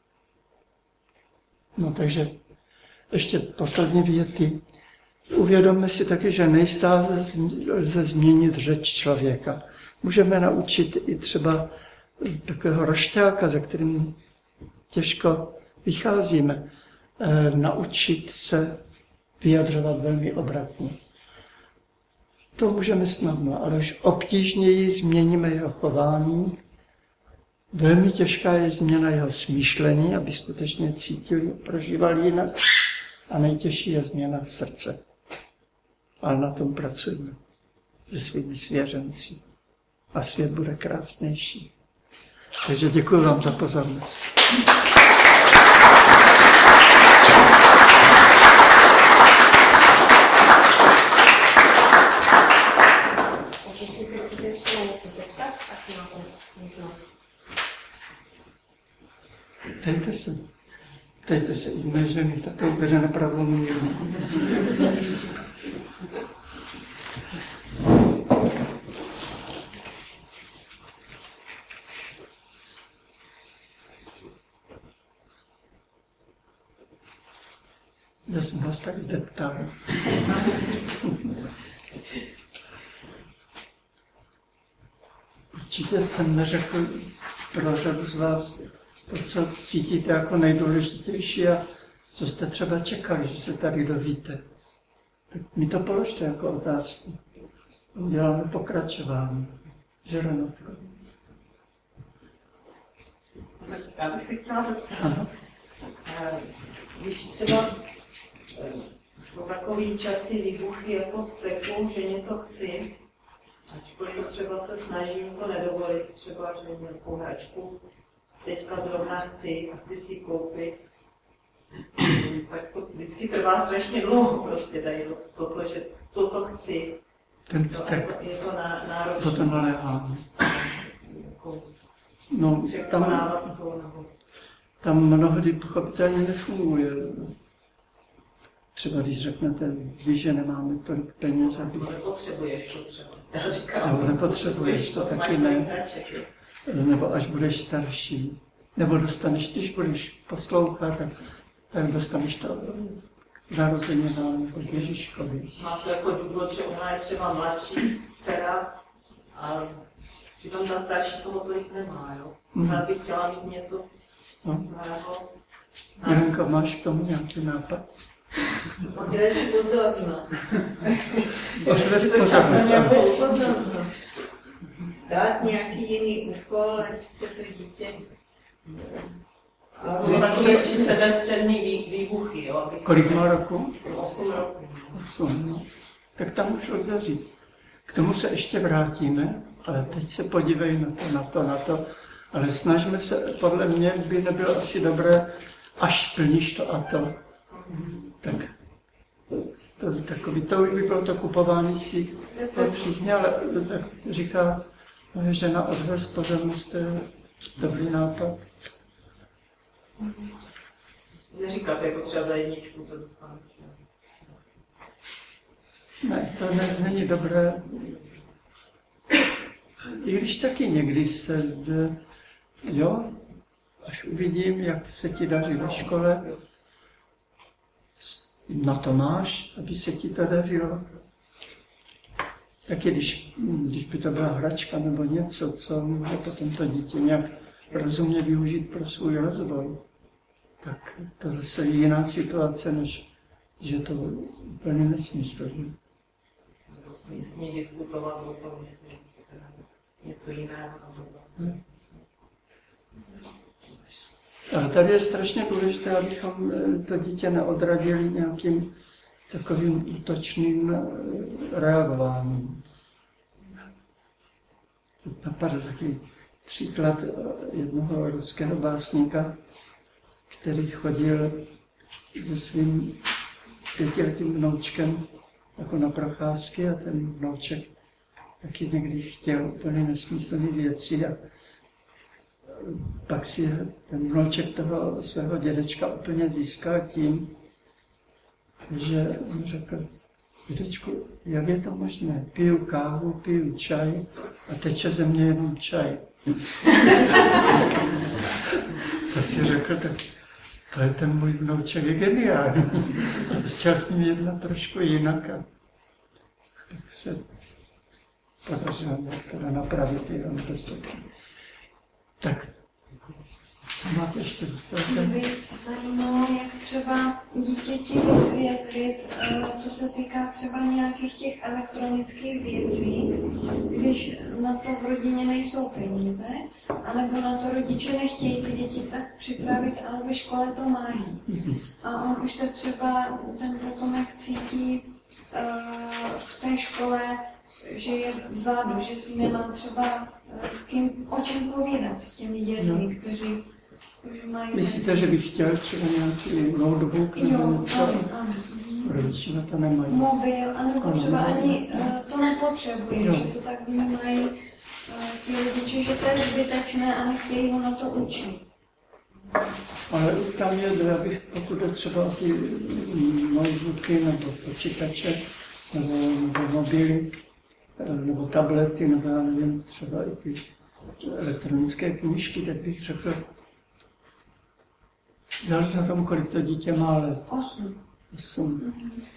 No takže ještě poslední věty. Uvědomme si taky, že nejstále lze změnit řeč člověka. Můžeme naučit i třeba takového rošťáka, za kterým těžko vycházíme, eh, naučit se vyjadřovat velmi obratně. To můžeme snadno, ale už obtížněji změníme jeho chování. Velmi těžká je změna jeho smýšlení, aby skutečně cítil, prožíval jinak. A nejtěžší je změna srdce. Ale na tom pracujeme se svými svěřenci. A svět bude krásnější. Takže děkuji vám za pozornost. Tak jestli se chcete ještě něco zeptat, tak máte možnost. Ptejte se. Ptejte se i mé ženy, tato bere na pravou míru. Já jsem vás tak zdeptal. Určitě jsem neřekl pro řadu z vás to, co cítíte jako nejdůležitější a co jste třeba čekali, že se tady dovíte. Tak mi to položte jako otázku. Uděláme pokračování. Žeronotko. Já bych se chtěla zeptat. Ano. Když třeba jsou takový častý výbuchy jako vzteku, že něco chci, ačkoliv třeba se snažím to nedovolit, třeba, že nějakou hračku teďka zrovna chci a chci si ji koupit, tak to vždycky trvá strašně dlouho prostě tady toto, že toto chci. Ten vztek. Je to náročné. Toto naléhám. No, tam, tam mnohdy pochopitelně nefunguje. Třeba když řeknete, víš, že nemáme tolik peněz, aby... Nepotřebuješ to třeba. Já říkám, nebo nepotřebuješ to, taky ne. Nebo až budeš starší. Nebo dostaneš, když budeš poslouchat, tak, tak dostaneš to narozeninám nebo k Ježíškovi. Má to jako důvod, že ona je třeba mladší dcera a přitom ta starší toho tolik nemá, jo. Hmm. Já bych chtěla mít něco No. svého. Jelenko, máš k tomu nějaký nápad? Odvést pozornost. Odvést pozornost. Odvést pozornost. Dát nějaký jiný úkol, ať se to dítě... No takové sebestřední vý, výbuchy, jo. Abych... Kolik má roku? Osm roků. Osm, no. Tak tam už lze říct. K tomu se ještě vrátíme, ale teď se podívej na to, na to, na to. Ale snažme se, podle mě by nebylo asi dobré, až plníš to a to. Tak to, takový, to už by bylo to kupování si té přízně, ale tak říká moje žena, odvést pozornost, to je dobrý nápad. Neříkáte jako třeba za jedničku to dostaneš. Ne, to ne, není dobré. I když taky někdy se, jo, až uvidím, jak se ti daří ve škole, na to máš, aby se ti to dařilo. Taky když, když by to byla hračka nebo něco, co může potom to dítě nějak rozumně využít pro svůj rozvoj, tak to zase je jiná situace, než že to úplně nesmysl. Vlastně s ní diskutovat o tom, jestli něco jiného. Hmm. A tady je strašně důležité, abychom to dítě neodradili nějakým takovým útočným reagováním. Teď napadl takový příklad jednoho ruského básníka, který chodil se svým pětiletým vnoučkem jako na procházky a ten vnouček taky někdy chtěl úplně nesmyslné věci a pak si ten vnouček toho svého dědečka úplně získal tím, že mu řekl, dědečku, jak je to možné? Piju kávu, piju čaj a teče ze mě jenom čaj. To si řekl, tak to je ten můj vnouček, je geniální. A začal s ním jednat trošku jinak a tak se podařilo teda napravit jeho nedostatky. Tak, co máte ještě? Mě by zajímalo, jak třeba dítěti vysvětlit, co se týká třeba nějakých těch elektronických věcí, když na to v rodině nejsou peníze, anebo na to rodiče nechtějí ty děti tak připravit, ale ve škole to mají. A on už se třeba ten potomek cítí v té škole, že je vzadu, že si nemá třeba s kým, o čem povídat s těmi dětmi, no. Kteří už mají... Myslíte, že bych chtěl třeba nějaký notebook nebo něco? Jo, ano. Rodiče na to nemají. Mobil, anebo třeba ano, ani uh, to nepotřebuje, jo. Že to tak vnímají uh, ti rodiče, že to je zbytečné a nechtějí ho na to učit. Ale tam je, abych, pokud je třeba ty notebooky nebo počítače, nebo, nebo mobily, nebo tablety, nebo já nevím, třeba i ty elektronické knížky, tak bych řekl, záleží na tom, kolik to dítě má let. Osm. Osm.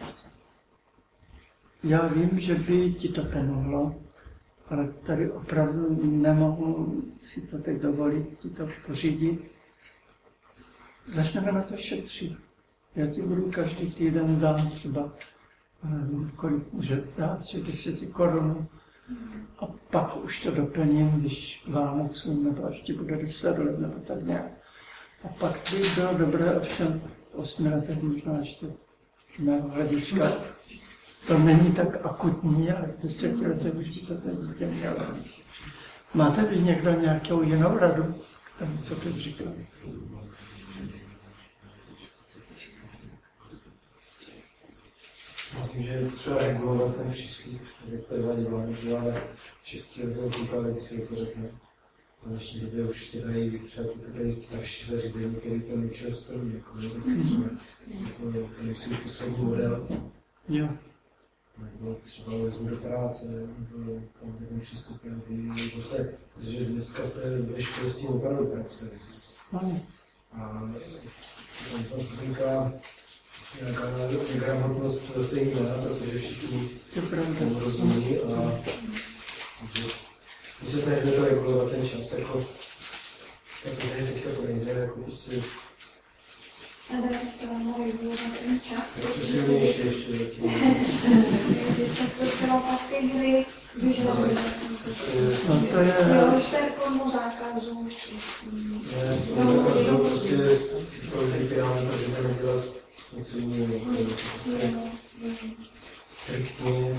Já vím, že by ti to pomohlo, ale tady opravdu nemohu si to teď dovolit, ti to pořídit. Začneme na to šetřit. Já ti budu každý týden dám třeba, nevím, kolik může dát, že deset korun. A pak už to doplním, když Vánocům, nebo až ti bude deset let, nebo tak nějak. A pak by bylo dobré, ovšem v osmi letech možná ještě z mého hlediska. To není tak akutní, ale v deseti letech už by to ten dítě mělo. Máte vy někdo nějakou jinou radu k tomu, co teď říkám? Myslím, že je třeba regulovat ten přístup, jak tady vadí vládě, že ale šestiletého kluka, jak si to řekne. V dnešní době už si dají třeba tady starší zařízení, který ten účel splní. Jako, to musí být poslední model. Jo. Nebo třeba vezmu do práce, nebo tam ten přístup nějaký, zase, protože dneska se ve škole s tím opravdu pracuje. A tam zase říká, nějaká negramotnost se jiná, protože všichni tomu rozumí a my se snažíme to regulovat ten čas, jako jako tady teďka to nejde, jako prostě A dá se vám regulovat ten čas, protože silnější ještě zatím. takže často třeba pak ty hry vyžadují. No to je... Jo, šterkomu zákazu. Ne, to nezakazují prostě pro lidi, která nemůžeme nedělat něco jiného, striktně,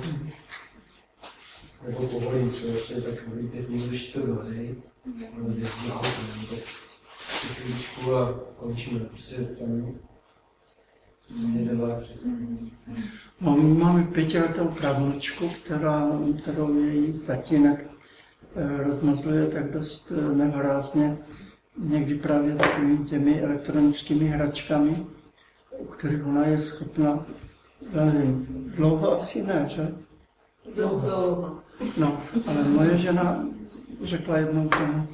nebo povolím třeba ještě tak volí pět minut, když to dohej, ale jezdí autem, nebo si chvíličku a končíme, prostě tam nedělá přesně. No, my máme pětiletou pravnučku, která, kterou její tatínek rozmazluje tak dost nehorázně, někdy právě takovými těmi elektronickými hračkami, u kterých ona je schopna, já nevím, dlouho asi ne, že? Dost dlouho. No, ale moje žena řekla jednou tomu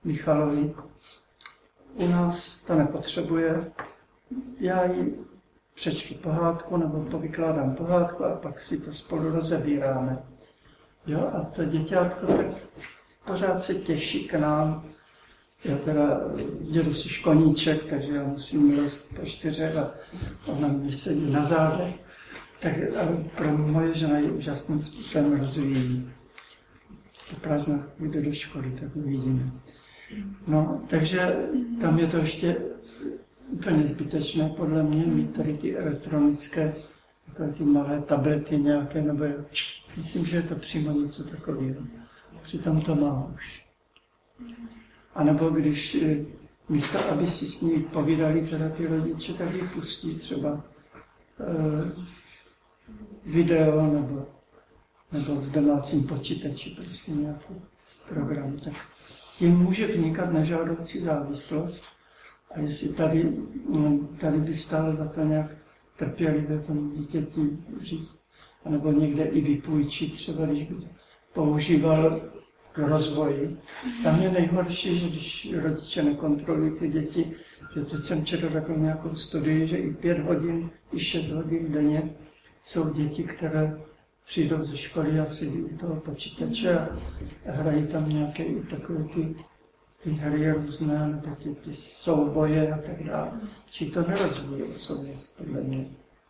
Michalovi, u nás to nepotřebuje, já jí přečtu pohádku nebo povykládám pohádku a pak si to spolu rozebíráme. Jo, a to děťátko tak pořád se těší k nám. Já teda dědu si škoníček, takže já musím růst po čtyřech a ona mi sedí na zádech. Tak ale pro moje žena je úžasným způsobem rozvíjí. Po prázdnách jdu do školy, tak uvidíme. No, takže tam je to ještě úplně zbytečné podle mě mít tady ty elektronické, takové ty malé tablety nějaké, nebo myslím, že je to přímo něco takového. Přitom to má už. A nebo když místo, aby si s ní povídali teda ty rodiče, tak ji pustí třeba eh, video nebo, nebo v domácím počítači prostě nějaký program. Tak tím může vznikat nežádoucí závislost. A jestli tady, tady by stálo za to nějak trpělivě tomu dítěti říct, anebo někde i vypůjčit, třeba když by to používal k rozvoji. Tam je nejhorší, že když rodiče nekontrolují ty děti, že teď jsem četl takovou nějakou studii, že i pět hodin, i šest hodin denně jsou děti, které přijdou ze školy a sedí u toho počítače a hrají tam nějaké i takové ty, ty hry různé, nebo ty, ty souboje a tak dále. Či to nerozvíjí osobnost, podle mě.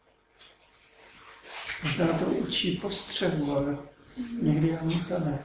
Možná to učí postřehu, ale někdy ani to ne.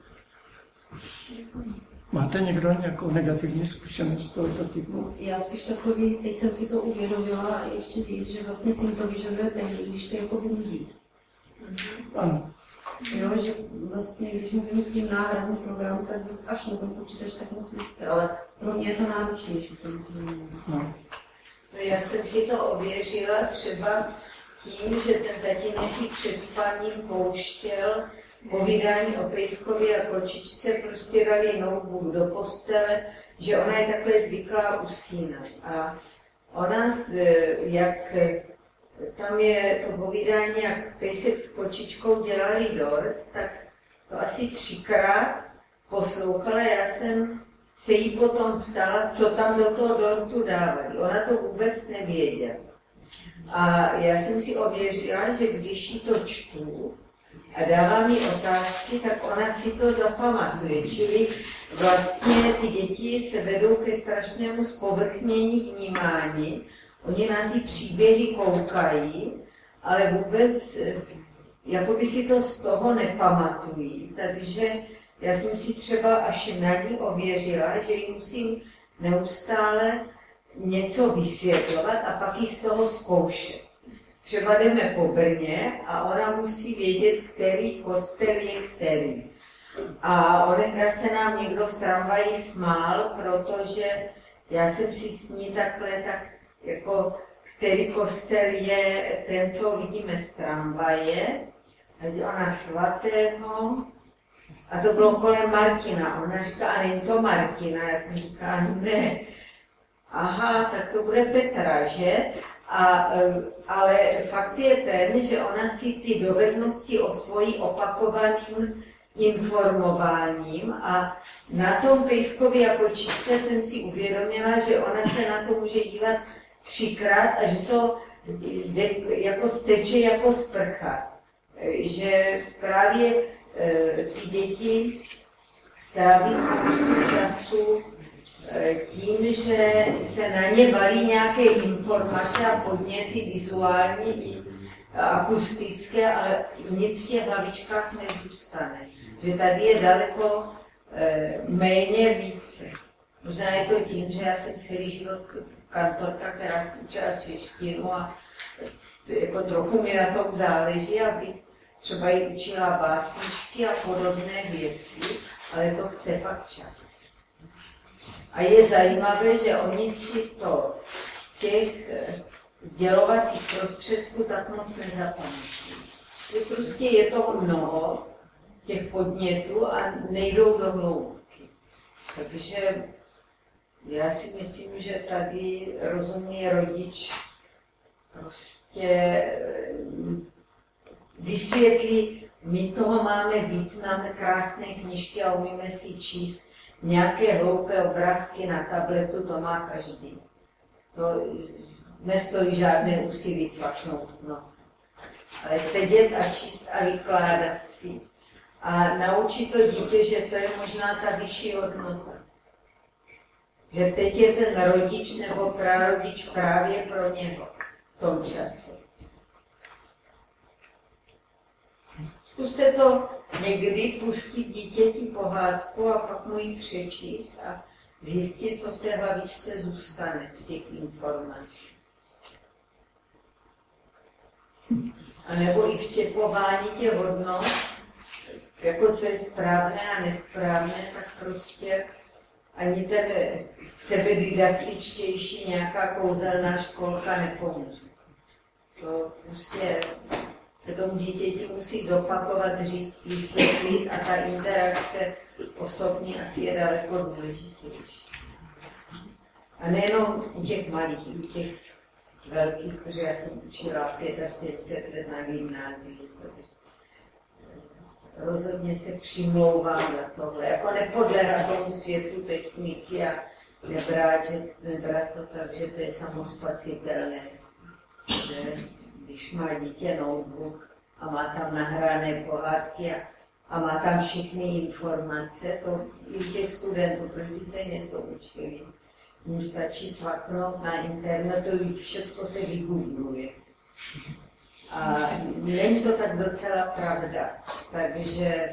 Máte někdo nějakou negativní zkušenost tohoto typu? Já spíš takový, teď jsem si to uvědomila a ještě víc, že vlastně si to vyžaduje ten, když se jako budit. Ano. Jo, že vlastně, když mu vymyslím náhradní program, tak zase až na ten počítač tak moc nechce, ale pro mě je to náročnější, samozřejmě. No. Já jsem si to ověřila třeba tím, že ten tatínek jí před spaním pouštěl povídání o pejskovi a kočičce, prostě dali notebook do postele, že ona je takhle zvyklá usínat. A ona, jak tam je to povídání, jak pejsek s kočičkou dělali dort, tak to asi třikrát poslouchala. Já jsem se jí potom ptala, co tam do toho dortu dávali. Ona to vůbec nevěděla. A já jsem si ověřila, že když jí to čtu a dává mi otázky, tak ona si to zapamatuje. Čili vlastně ty děti se vedou ke strašnému zpovrchnění vnímání. Oni na ty příběhy koukají, ale vůbec jako by si to z toho nepamatují. Takže já jsem si třeba až na ní ověřila, že ji musím neustále něco vysvětlovat a pak ji z toho zkoušet. Třeba jdeme po Brně a ona musí vědět, který kostel je který. A onehda se nám někdo v tramvaji smál, protože já jsem si s ní takhle tak jako, který kostel je ten, co vidíme z tramvaje. A ona svatého. A to bylo kolem Martina. Ona říká, a není to Martina? Já jsem říkala, ne. Aha, tak to bude Petra, že? A, ale fakt je ten, že ona si ty dovednosti osvojí opakovaným informováním a na tom pejskovi jako čičce jsem si uvědomila, že ona se na to může dívat třikrát a že to jde, jako steče jako sprcha. Že právě e, ty děti stráví spoustu času e, tím, že se na ně valí nějaké informace a podněty vizuální i akustické, ale nic v těch hlavičkách nezůstane. Že tady je daleko e, méně více. Možná je to tím, že já jsem celý život kantorka, která učila češtinu a jako trochu mi na tom záleží, aby třeba ji učila básničky a podobné věci, ale to chce fakt čas. A je zajímavé, že oni si to z těch sdělovacích prostředků tak moc nezapamatují. Že prostě je toho mnoho, těch podnětů a nejdou do hloubky. Takže já si myslím, že tady rozumný rodič prostě vysvětlí, my toho máme víc, máme krásné knížky a umíme si číst nějaké hloupé obrázky na tabletu, to má každý. To nestojí žádné úsilí cvaknout, no. Ale sedět a číst a vykládat si. A naučit to dítě, že to je možná ta vyšší hodnota. Že teď je ten rodič nebo prarodič právě pro něho v tom čase. Zkuste to někdy pustit dítěti pohádku a pak mu ji přečíst a zjistit, co v té hlavičce zůstane z těch informací. A nebo i včepování těch hodnot, jako co je správné a nesprávné, tak prostě ani ten sebedidaktičtější nějaká kouzelná školka nepomůže. To prostě se tomu dítěti musí zopakovat, říct, vysvětlit a ta interakce osobní asi je daleko důležitější. A nejenom u těch malých, i u těch velkých, protože já jsem učila čtyřicet pět let na gymnáziu. Rozhodně se přimlouvám za tohle. Jako nepodléhat tomu světu techniky a nebrát, že, nebrat to tak, že to je samospasitelné. Že když má dítě notebook a má tam nahrané pohádky a, a má tam všechny informace, to i u těch studentů, protože by se něco učili. Jim stačí cvaknout na internetu, všechno se vygoogluje. A není to tak docela pravda, takže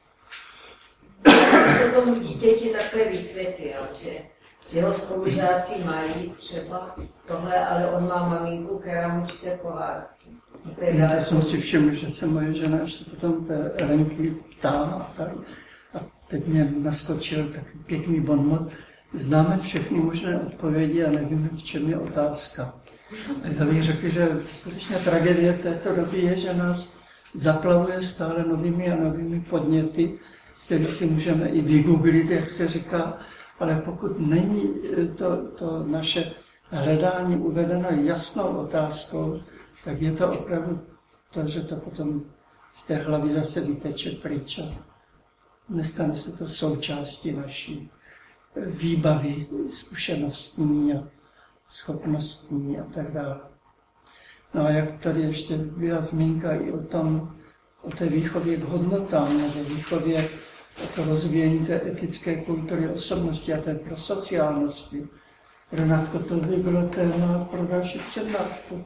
já to tomu dítěti takhle vysvětlil, že jeho spolužáci mají třeba tohle, ale on má maminku, která mu čte pohádky. Já jsem si všiml, že se moje žena ještě potom té Elenky ptá a tak. A teď mě naskočil takový pěkný bonmot. Známe všechny možné odpovědi a nevíme, v čem je otázka. A já bych řekl, že skutečně tragédie této doby je, že nás zaplavuje stále novými a novými podněty, které si můžeme i vygooglit, jak se říká, ale pokud není to, to naše hledání uvedeno jasnou otázkou, tak je to opravdu to, že to potom z té hlavy zase vyteče pryč a nestane se to součástí naší výbavy zkušenostní a schopnostní a tak dále. No a jak tady ještě byla zmínka i o tom, o té výchově k hodnotám, nebo výchově o to rozvíjení té etické kultury osobnosti a té prosociálnosti. Renátko, to by bylo téma pro další přednášku.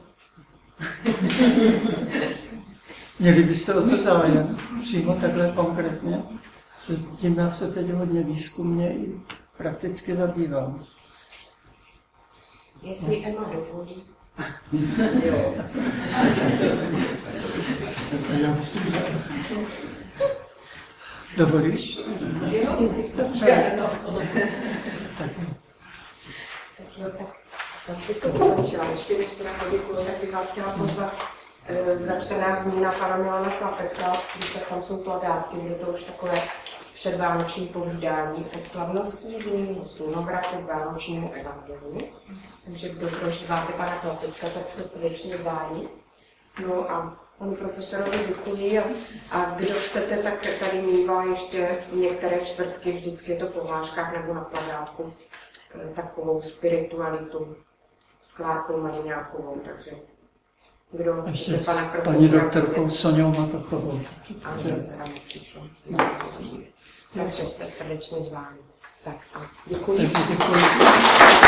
Měli byste o to zájem, přímo takhle konkrétně, že tím já se teď hodně výzkumně i prakticky zabývám. Jestli Emma dovolí. Jo. Já myslím, že... Dovolíš? Jo, dobře. Tak. Tak jo, tak, tak bych to ukončila. Ještě než teda poděkuju, tak bych vás chtěla pozvat e, za čtrnáct dní na pana Milana Klapeka, když tak tam jsou plakátky, je to už takové předvánoční povídání od slavností zimního slunobraku k vánočnímu evangeliu. Takže kdo prožíváte pana Klapeka, tak jste srdečně zváni. No a panu profesorovi děkuji a, a kdo chcete, tak tady mívá ještě některé čtvrtky, vždycky je to v pohláškách nebo na plakátku, takovou spiritualitu s Klárkou Mariňákovou, takže kdo ještě chcete pana profesora... paní doktorkou Soňou Matochovou. A že teda nepřišlo. Takže jste srdečně zváni. Tak a děkuji. Takže děkuji.